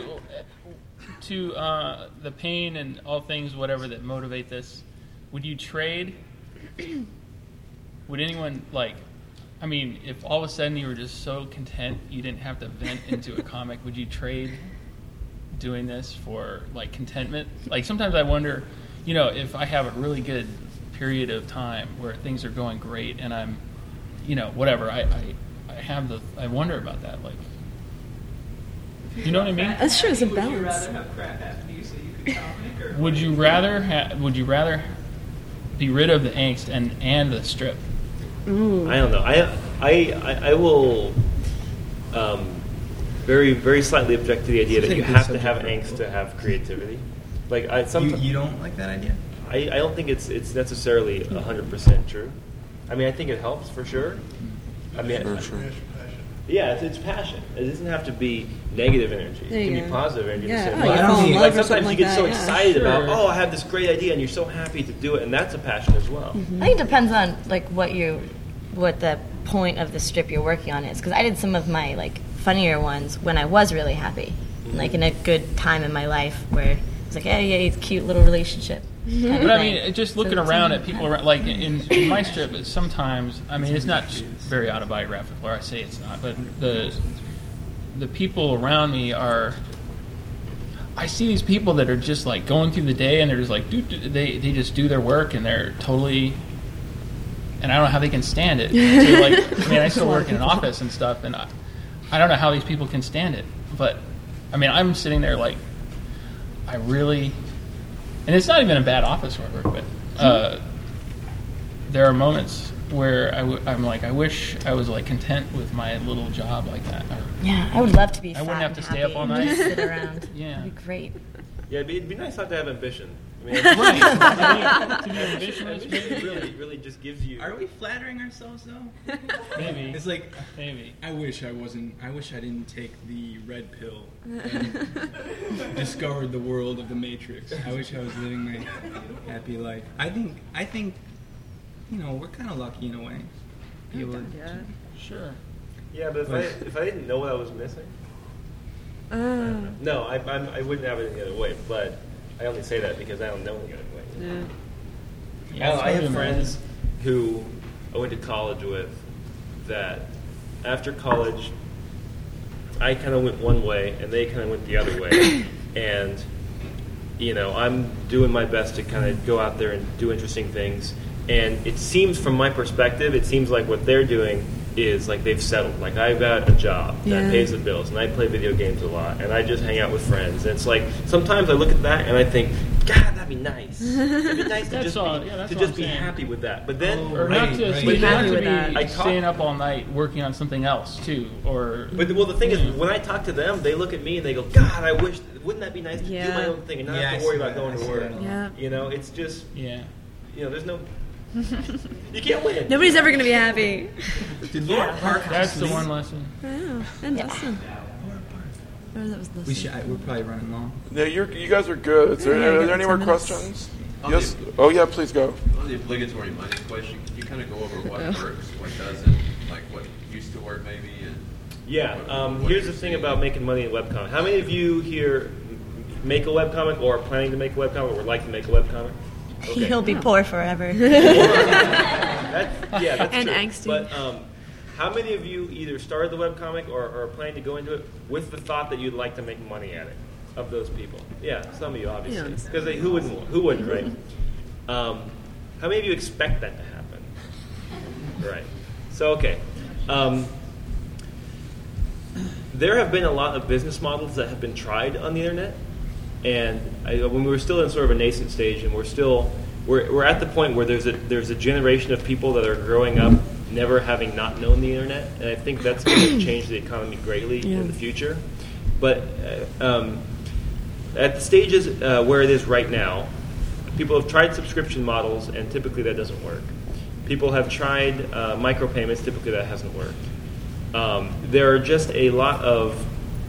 the pain and all things, whatever that motivate this, would you trade? Would anyone like? I mean, if all of a sudden you were just so content you didn't have to vent into a comic, would you trade doing this for like contentment? Like sometimes I wonder, you know, if I have a really good period of time where things are going great and I'm, you know, whatever, I wonder about that. Like, you know what I mean? That's true. It's a Would you balance. rather have crap happen to you so you could comic, or Would you rather be rid of the angst and the strip? I don't know. I will very very slightly object to the idea that you have to have angst to have creativity. Like you don't like that idea? I don't think it's necessarily 100% true. I mean, I think it helps for sure. I mean, Sure. yeah, it's passion. It doesn't have to be negative energy. There It you can go. be positive energy. Yeah, The same oh, way. you fall in love Like or sometimes something you like get so that, yeah. excited about, Sure. oh, I have this great idea, and you're so happy to do it, and that's a passion as well. I think it depends on like what the point of the strip you're working on is. Because I did some of my like funnier ones when I was really happy, like in a good time in my life where it's like, yeah, it's a cute little relationship. kind of But I thing. mean, just So looking it's- around at people around, like in my strip, it's sometimes, I mean, it's not very autobiographical, or I say it's not, but the people around me are, I see these people that are just like going through the day and they're just like, they just do their work and they're totally, and I don't know how they can stand it. So like, I mean, I still work in an office and stuff, and I don't know how these people can stand it. But I mean, I'm sitting there like, I really, and it's not even a bad office where I work, but there are moments where I'm like, I wish I was like content with my little job like that. Or, Yeah, I would love to be. I wouldn't fat have to and stay up happy all and just night. sit around. Yeah. It'd be great. Yeah, it'd be nice not to have ambition. I mean, right. To be ambitious, it maybe. really just gives you. Are we flattering ourselves though? Maybe. It's like Maybe. I wish I didn't take the red pill and discovered the world of the Matrix. I wish I was living my happy life. I think you know, we're kind of lucky in a way. Be able to- Sure. Yeah, but if I didn't know what I was missing, no, I wouldn't have it any other way. But I only say that because I don't know any other way. Yeah, I have friends who I went to college with that after college I kind of went one way and they kind of went the other way. And, you know, I'm doing my best to kind of go out there and do interesting things. And it seems, from my perspective, it seems like what they're doing is like they've settled. Like I've got a job that Yeah. pays the bills, and I play video games a lot, and I just hang out with friends. And it's like sometimes I look at that and I think, God, that'd be nice. It'd be nice to That's just all- be, yeah, that's to all just I'm be saying. happy with that. But then, Or not to, right. so you don't Happy have with to that. be I talk- staying up all night working on something else too, or But well, the thing is, when I talk to them, they look at me and they go, "God, I wish. Wouldn't that be nice to do Yeah. my own thing and not Yeah, have I to worry see about that. going I to see work?" that a lot. Yeah. You know, it's just yeah. there's no. You can't win. Nobody's ever going to be happy. Did Laura Park That's the leave? one lesson. I know. And Dustin. Oh, that was Dustin. We're probably running long. Yeah, you guys are good. Yeah, Are got there any 10 more minutes. questions? On Yes. the- Oh yeah, please go. On the obligatory money question, can you kind of go over what works, what doesn't, like what used to work maybe? And Yeah. what Here's the you're thing seeing? about making money in webcomic. How many of you here make a webcomic or are planning to make a webcomic or would like to make a webcomic? Okay. He'll be poor forever. That's And true. angsty. But how many of you either started the webcomic or are planning to go into it with the thought that you'd like to make money at it? Of those people, yeah, some of you obviously, Yeah. because who wouldn't? Who wouldn't, right? How many of you expect that to happen? Right. So okay. There have been a lot of business models that have been tried on the internet, and when we were still in sort of a nascent stage, and we're at the point where there's a generation of people that are growing up never having not known the internet, and I think that's going to change the economy greatly in the future. But at the stages where it is right now, people have tried subscription models, and typically that doesn't work. People have tried micropayments, typically that hasn't worked. There are just a lot of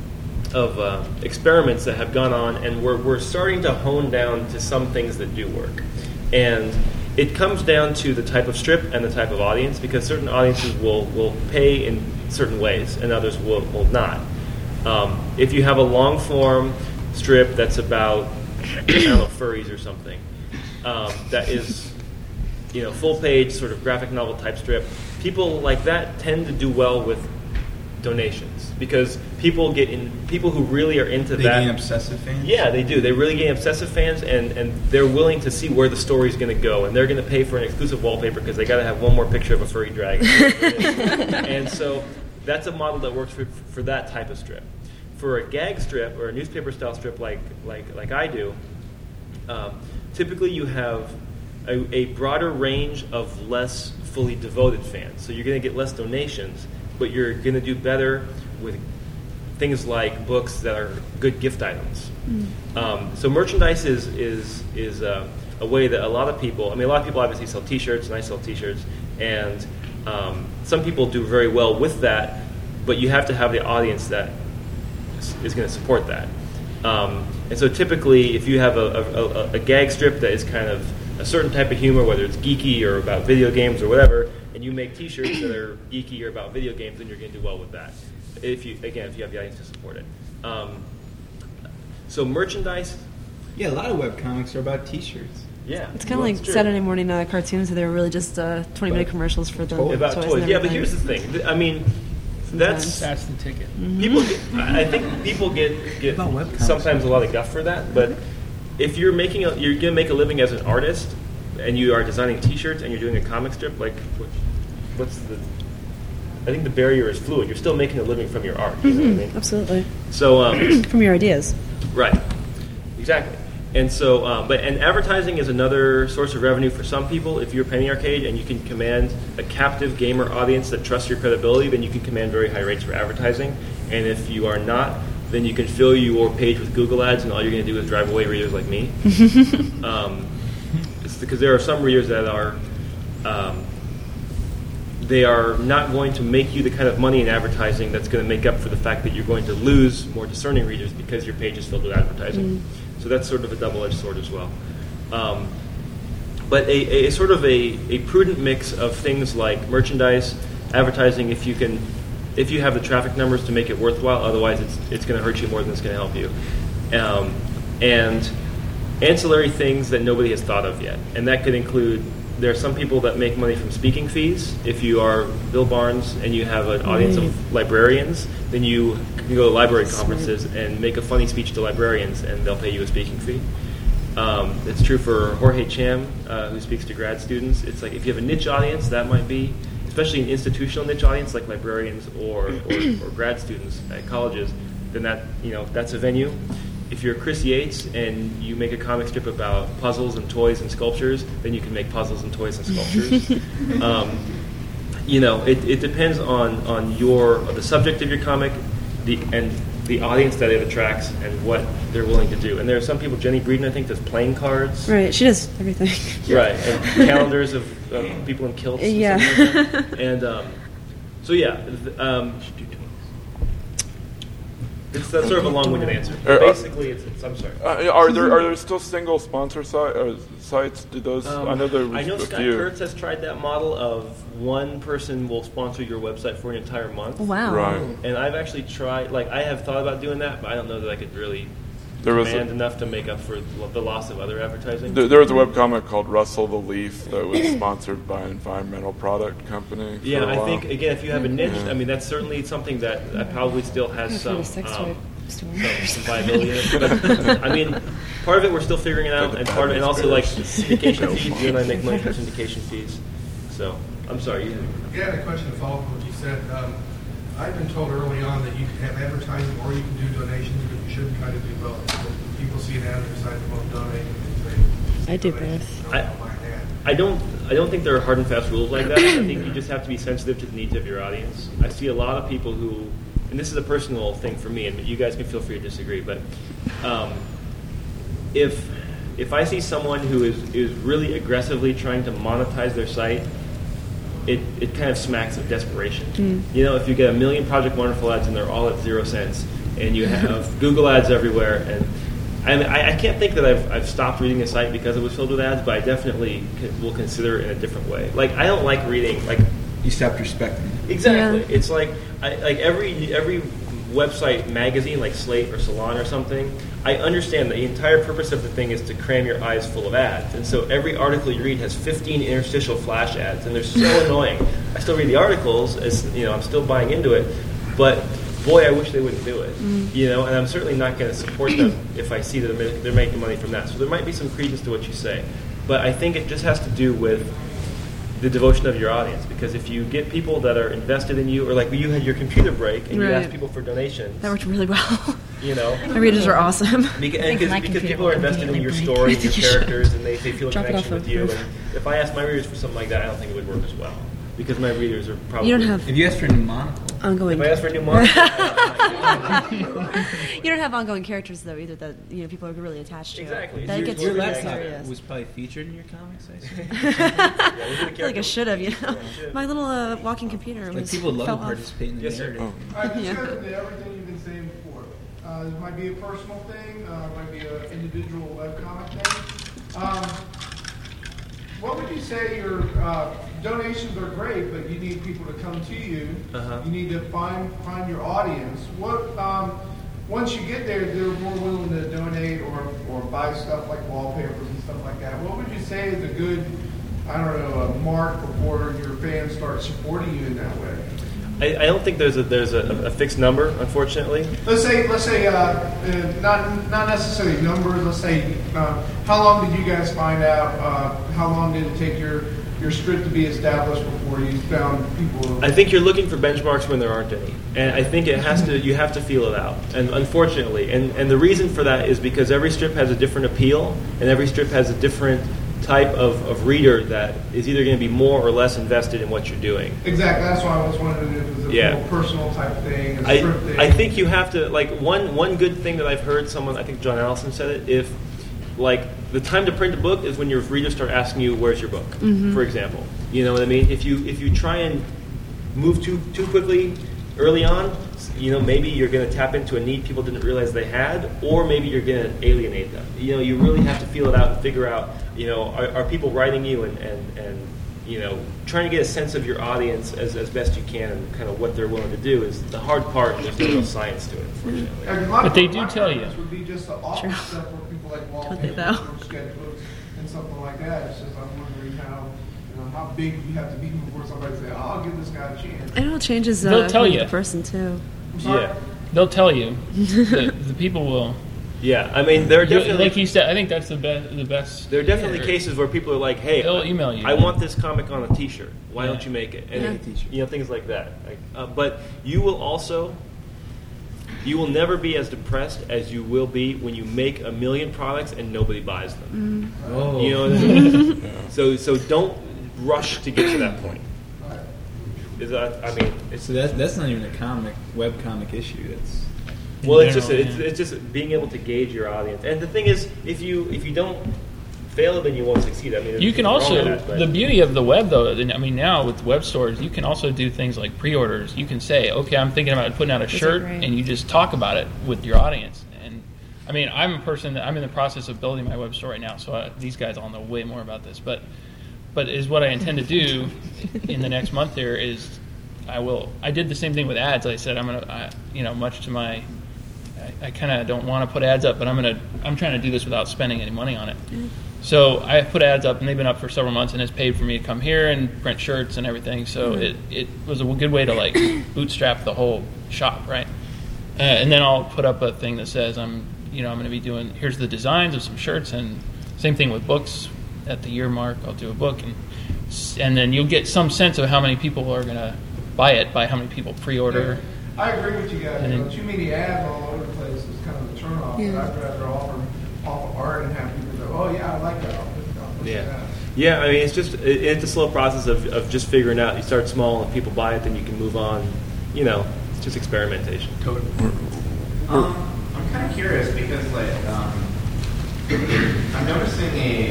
experiments that have gone on, and we're starting to hone down to some things that do work. And it comes down to the type of strip and the type of audience, because certain audiences will pay in certain ways, and others will not. If you have a long-form strip that's about, I don't know, furries or something, that is, full-page sort of graphic novel type strip, people like that tend to do well with donations, because people who really are into They that. gain obsessive fans? Yeah, they do. They really gain obsessive fans, and they're willing to see where the story's going to go, and they're going to pay for an exclusive wallpaper because they got to have one more picture of a furry dragon. And so that's a model that works for that type of strip. For a gag strip or a newspaper style strip like I do, typically you have a broader range of less fully devoted fans. So you're going to get less donations, but you're going to do better with things like books that are good gift items. So merchandise is a way that a lot of people obviously sell T-shirts, and I sell T-shirts, and some people do very well with that, but you have to have the audience that is going to support that. And so typically, if you have a gag strip that is kind of a certain type of humor, whether it's geeky or about video games or whatever, and you make T-shirts that are geeky or about video games, then you're going to do well with that. If you have the audience to support it. So merchandise. Yeah, a lot of webcomics are about T-shirts. Yeah, It's kind of like Saturday morning cartoons, so they were really just 20-minute commercials for the about toys. toys. And Yeah, but everything. here's the thing. I mean, that's the ticket. people. I think people get About webcomics. sometimes a lot of guff for that. But if you're you're going to make a living as an artist, and you are designing T-shirts and you're doing a comic strip, like what's the? I think the barrier is fluid. You're still making a living from your art. You know what I mean? Absolutely. So From your ideas. right, exactly. And so, and advertising is another source of revenue for some people. If you're Penny Arcade and you can command a captive gamer audience that trusts your credibility, then you can command very high rates for advertising. And if you are not, then you can fill your page with Google ads, and all you're going to do is drive away readers like me. It's because there are some readers that are, they are not going to make you the kind of money in advertising that's going to make up for the fact that you're going to lose more discerning readers because your page is filled with advertising. So that's sort of a double-edged sword as well. But a sort of a prudent mix of things like merchandise, advertising, if you have the traffic numbers to make it worthwhile, otherwise it's going to hurt you more than it's going to help you. And ancillary things that nobody has thought of yet. And that could include, there are some people that make money from speaking fees. If you are Bill Barnes and you have an audience of librarians, then you can go to library conferences and make a funny speech to librarians, and they'll pay you a speaking fee. It's true for Jorge Cham, who speaks to grad students. It's like if you have a niche audience, that might be especially an institutional niche audience like librarians or grad students at colleges, then that's a venue. If you're Chris Yates and you make a comic strip about puzzles and toys and sculptures, then you can make puzzles and toys and sculptures. It depends on the subject of your comic, and the audience that it attracts, and what they're willing to do. And there are some people, Jenny Breeden, I think, does playing cards. Right, she does everything. Right, and calendars of people in kilts. And yeah. Stuff like that. And that's sort of a long-winded answer. Basically, I'm sorry. Are there still single sponsor sites? Do those? I know there was I know a Scott few. Kurtz has tried that model of one person will sponsor your website for an entire month. Wow. Right. And I've actually tried. I have thought about doing that, but I don't know that I could really demand enough to make up for the loss of other advertising. There was a webcomic called Russell the Leaf that was sponsored by an environmental product company. Yeah, I think, again, if you have a niche, I mean, that's certainly something that probably still has some viability in it. But, I mean, part of it we're still figuring it out, and also like syndication fees. You and I make money from syndication fees. So, I'm sorry. I had a question to follow up on what you said. I've been told early on that you can have advertising or you can do donations, but you shouldn't try to do both. So people see an ad and decide to both donate. I do both. I don't think there are hard and fast rules like that. I think you just have to be sensitive to the needs of your audience. I see a lot of people who, and this is a personal thing for me, and you guys can feel free to disagree, but if I see someone who is really aggressively trying to monetize their site, it kind of smacks of desperation. If you get 1 million Project Wonderful ads and they're all at 0 cents, and you have Google ads everywhere, and I can't think that I've stopped reading a site because it was filled with ads, but I definitely will consider it in a different way. Like, I don't like reading, like... You stopped respecting it. Exactly. Yeah. It's like every website magazine, like Slate or Salon or something, I understand the entire purpose of the thing is to cram your eyes full of ads. And so every article you read has 15 interstitial flash ads, and they're so annoying. I still read the articles, as I'm still buying into it, but boy, I wish they wouldn't do it. And I'm certainly not going to support them if I see that they're making money from that. So there might be some credence to what you say. But I think it just has to do with the devotion of your audience, because if you get people that are invested in you, or like you had your computer break and you asked people for donations, that worked really well. My readers are awesome. Because people are invested in your story and your characters, and they feel a connection with you. And if I ask my readers for something like that, I don't think it would work as well, because my readers are probably... You don't have... If you ask for a new monocle... Ongoing... If I ask for a new monocle... You don't have ongoing characters, though, either, that people are really attached to. Exactly. That gets Your really laptop serious. was probably featured in your comics, I assume. I feel like I should have, My little walking computer was people love to fell off. participate in the narrative. All right, just go to everything you've been saying before. It might be a personal thing, it might be an individual webcomic thing. What would you say your donations are great, but you need people to come to you. You need to find your audience. What once you get there, they're more willing to donate or buy stuff like wallpapers and stuff like that. What would you say is a good, a mark before your fans start supporting you in that way? I don't think there's a fixed number, unfortunately. Let's say not necessarily numbers. Let's say how long did you guys find out? How long did it take your strip to be established before you found people? I think you're looking for benchmarks when there aren't any, and I think you have to feel it out. And unfortunately, and the reason for that is because every strip has a different appeal, and every strip has a different type of reader that is either going to be more or less invested in what you're doing. Exactly. That's why I was wondering if it was a more personal type thing, a script thing. I think you have to, one good thing that I've heard I think John Allison said it, if, the time to print a book is when your readers start asking you, where's your book, for example. You know what I mean? If you try and move too quickly early on, maybe you're going to tap into a need people didn't realize they had, or maybe you're going to alienate them. You really have to feel it out and figure out, are people writing you and trying to get a sense of your audience as best you can, and kind of what they're willing to do is the hard part, and there's no real science to it, unfortunately. But they do tell you. Would be just the office stuff where people like wallpapers or sketchbooks and something like that. It's just I'm wondering how big you have to be before somebody say, I'll give this guy a chance. And it changes they'll tell you. the person too. Yeah. They'll tell you. The people will Yeah, I mean, there are definitely, like you said, I think that's the best. There are definitely cases where people are like, "Hey, they'll email you. I want this comic on a T-shirt. Why don't you make it?" And things like that. But you will never be as depressed as you will be when you make 1 million products and nobody buys them. Oh. You know what I mean? So don't rush to get to that point. So that's not even a web comic issue. It's just being able to gauge your audience. And the thing is, if you don't fail, then you won't succeed. I mean, you can also the beauty of the web, though. I mean, now with web stores, you can also do things like pre-orders. You can say, okay, I'm thinking about putting out a shirt, and you just talk about it with your audience. And I mean, I'm a person that I'm in the process of building my web store right now, so these guys all know way more about this. But is what I intend to do in the next month here is I did the same thing with ads. I said much to my I kind of don't want to put ads up, but I'm trying to do this without spending any money on it. So I put ads up, and they've been up for several months, and it's paid for me to come here and print shirts and everything. So it was a good way to like bootstrap the whole shop, right? And then I'll put up a thing that says I'm going to be doing, here's the designs of some shirts, and same thing with books. At the year mark, I'll do a book, and then you'll get some sense of how many people are going to buy it by how many people pre-order. Yeah, I agree with you guys. Too many ads all over the place is kind of a turnoff. Yeah. But I'd rather offer off of art and have people go, "Oh yeah, I like that." I'll push that. Yeah. I mean, it's a slow process of just figuring out. You start small, and people buy it, then you can move on. It's just experimentation. Totally. I'm kind of curious because I'm noticing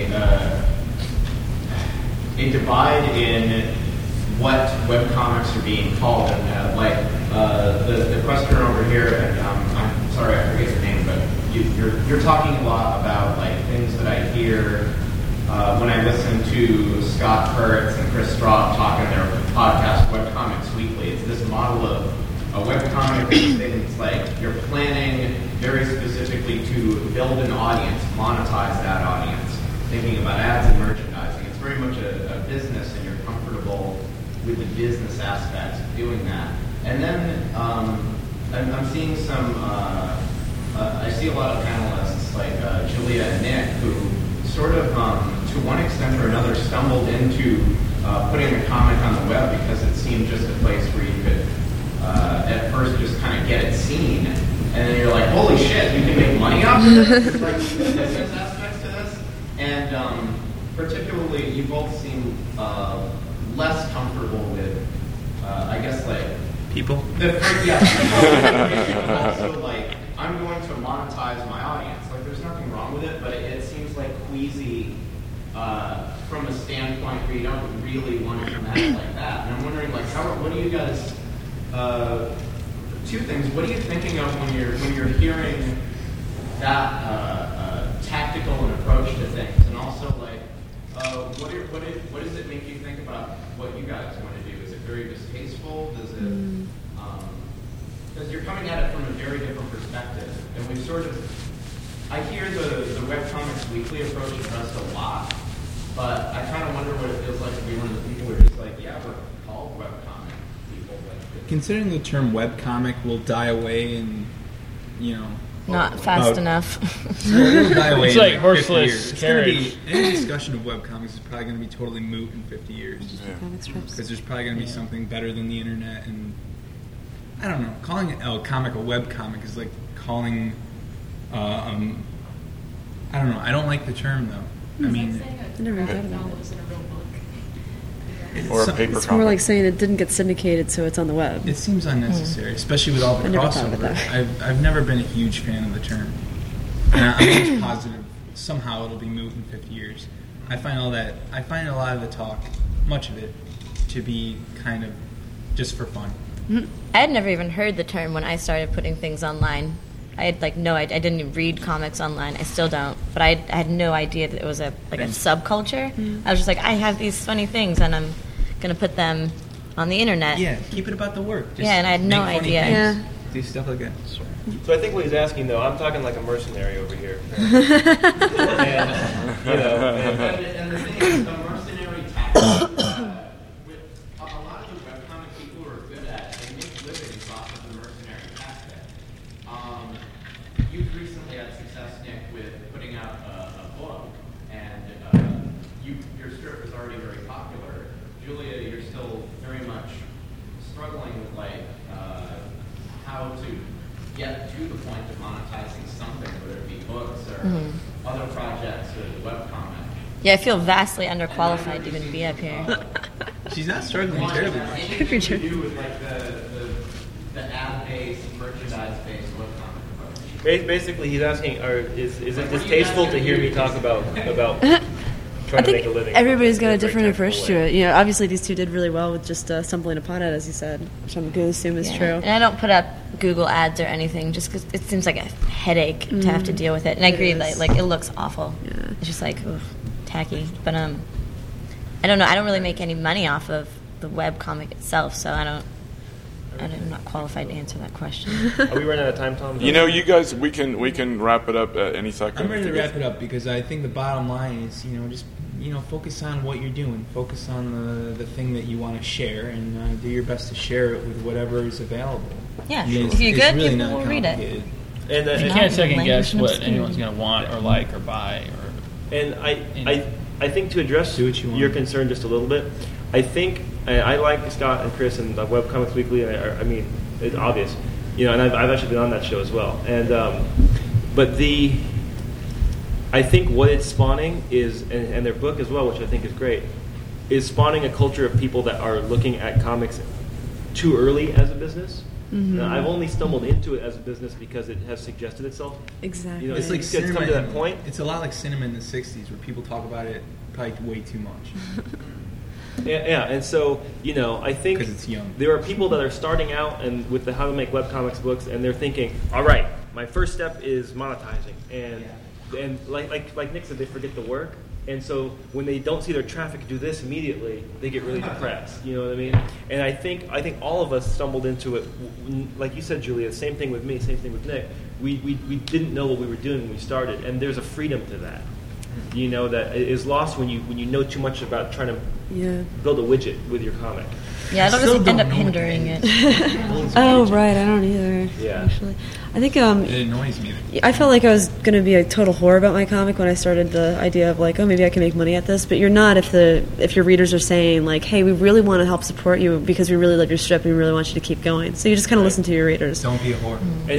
a divide in what webcomics are being called, and the question over here, and I'm sorry I forget your name, but you're talking a lot about like things that I hear when I listen to Scott Kurtz and Chris Straub talk in their podcast Webcomics Weekly. It's this model of a webcomic things like you're planning very specifically to build an audience, monetize that audience, thinking about ads and merchandising. It's very much a business, and you're comfortable with the business aspects of doing that. And then I'm seeing I see a lot of panelists like Julia and Nick who sort of, to one extent or another, stumbled into putting a comic on the web because it seemed just a place where you could at first just kind of get it seen, and then you're like, holy shit, you can make money off of this? Like, business aspects to this. And particularly, you both seem less comfortable with, I guess, like... People? Also, like, I'm going to monetize my audience. Like, there's nothing wrong with it, but it seems like queasy from a standpoint where you don't really want to come at it like that. And I'm wondering, like, what do you guys... two things. What are you thinking of when you're hearing that tactical an approach to things, and also like what does it make you think about what you guys want to do? Is it very distasteful? Does it because you're coming at it from a very different perspective, and we sort of I hear the Webcomics Weekly approach addressed a lot, but I kind of wonder what it feels like to be one of the people who are just like, yeah, we're called webcomic people. Considering the term webcomic will die away in, not fast enough. It'll die away it's in like horseless carriage. Any discussion of webcomics is probably going to be totally moot in 50 years. Because there's probably going to be something better than the internet. And I don't know. Calling a comic a webcomic is like calling... I don't know. I don't like the term, though. I mean... I never thought about it. Or a paper it's more like saying it didn't get syndicated, so it's on the web. It seems unnecessary, especially with all the crossover. I've never been a huge fan of the term. And I'm just positive somehow it'll be moot in 50 years. I find a lot of the talk, much of it, to be kind of just for fun. I had never even heard the term when I started putting things online. I had I didn't even read comics online. I still don't. But I had no idea that it was a subculture. I was just like, I have these funny things, and I'm going to put them on the internet. Yeah, keep it about the work. Just and I had no idea. Yeah. Do stuff like that. So I think what he's asking, though, I'm talking like a mercenary over here. And the thing is, the mercenary tactic, with a lot of the webcomic people who are good at, they make livings off of the mercenary tactic. You've recently had success already very popular. Julia, you're still very much struggling with how to get to the point of monetizing something, whether it be books or other projects or the webcomic. Yeah, I feel vastly underqualified to even be up here. She's not struggling terribly much. Anything to do with like the ad-based, merchandise-based webcomic approach? Basically, he's asking, is it distasteful to hear me talk about trying to make a living? Everybody's got a different approach to it. You know, obviously these two did really well with just stumbling upon it, as you said, which I'm going to assume is true. And I don't put up Google ads or anything just because it seems like a headache to have to deal with it. And I agree, like it looks awful. Yeah. It's just like tacky. But I don't know. I don't really make any money off of the webcomic itself, so I'm not qualified to answer that question. Are we running out of time, Tom? You know, you guys, we can wrap it up at any second. I'm ready to wrap it up because I think the bottom line is, just focus on what you're doing. Focus on the thing that you want to share, and do your best to share it with whatever is available. Yeah, if you're good, really people will read it. And you can't second guess what anyone's going to want or like or buy. And I think to address your concern just a little bit, I think I like Scott and Chris and Webcomics Weekly, and I mean it's obvious, and I've actually been on that show as well. And but I think what it's spawning is, and their book as well, which I think is great, is spawning a culture of people that are looking at comics too early as a business. Now, I've only stumbled into it as a business because it has suggested itself. Exactly. It's like cinema. Come to that point. It's a lot like cinema in the '60s, where people talk about it probably way too much. Yeah, and so I think it's young. There are people that are starting out and with the how to make webcomics books, and they're thinking, all right, my first step is monetizing, and like Nick said, they forget the work. And so when they don't see their traffic do this immediately, they get really depressed. You know what I mean? And I think all of us stumbled into it. Like you said, Julia, same thing with me, same thing with Nick. We didn't know what we were doing when we started, and there's a freedom to that. That is lost when you know too much about trying to build a widget with your comic. Yeah, I don't really end up hindering it. Oh, right, I don't either. Yeah. Actually, I think it annoys me. I felt like I was going to be a total whore about my comic when I started the idea of like, oh, maybe I can make money at this. But you're not if your readers are saying like, hey, we really want to help support you because we really love your strip and we really want you to keep going. So you just kind of listen to your readers. Don't be a whore. And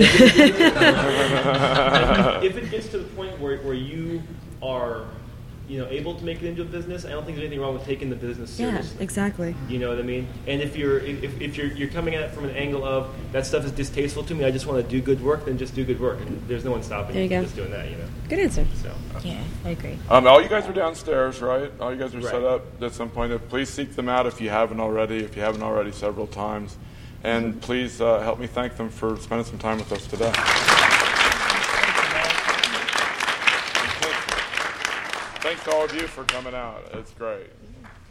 if it gets to the point where you are able to make it into a business, I don't think there's anything wrong with taking the business seriously. Yeah, exactly. You know what I mean? And if you're coming at it from an angle of that stuff is distasteful to me, I just want to do good work, then just do good work, and there's no one stopping you from just doing that. Good answer. So yeah, I agree. All you guys are downstairs, right? All you guys are set up at some point. Please seek them out if you haven't already. Several times, and please help me thank them for spending some time with us today. Thanks to all of you for coming out. It's great.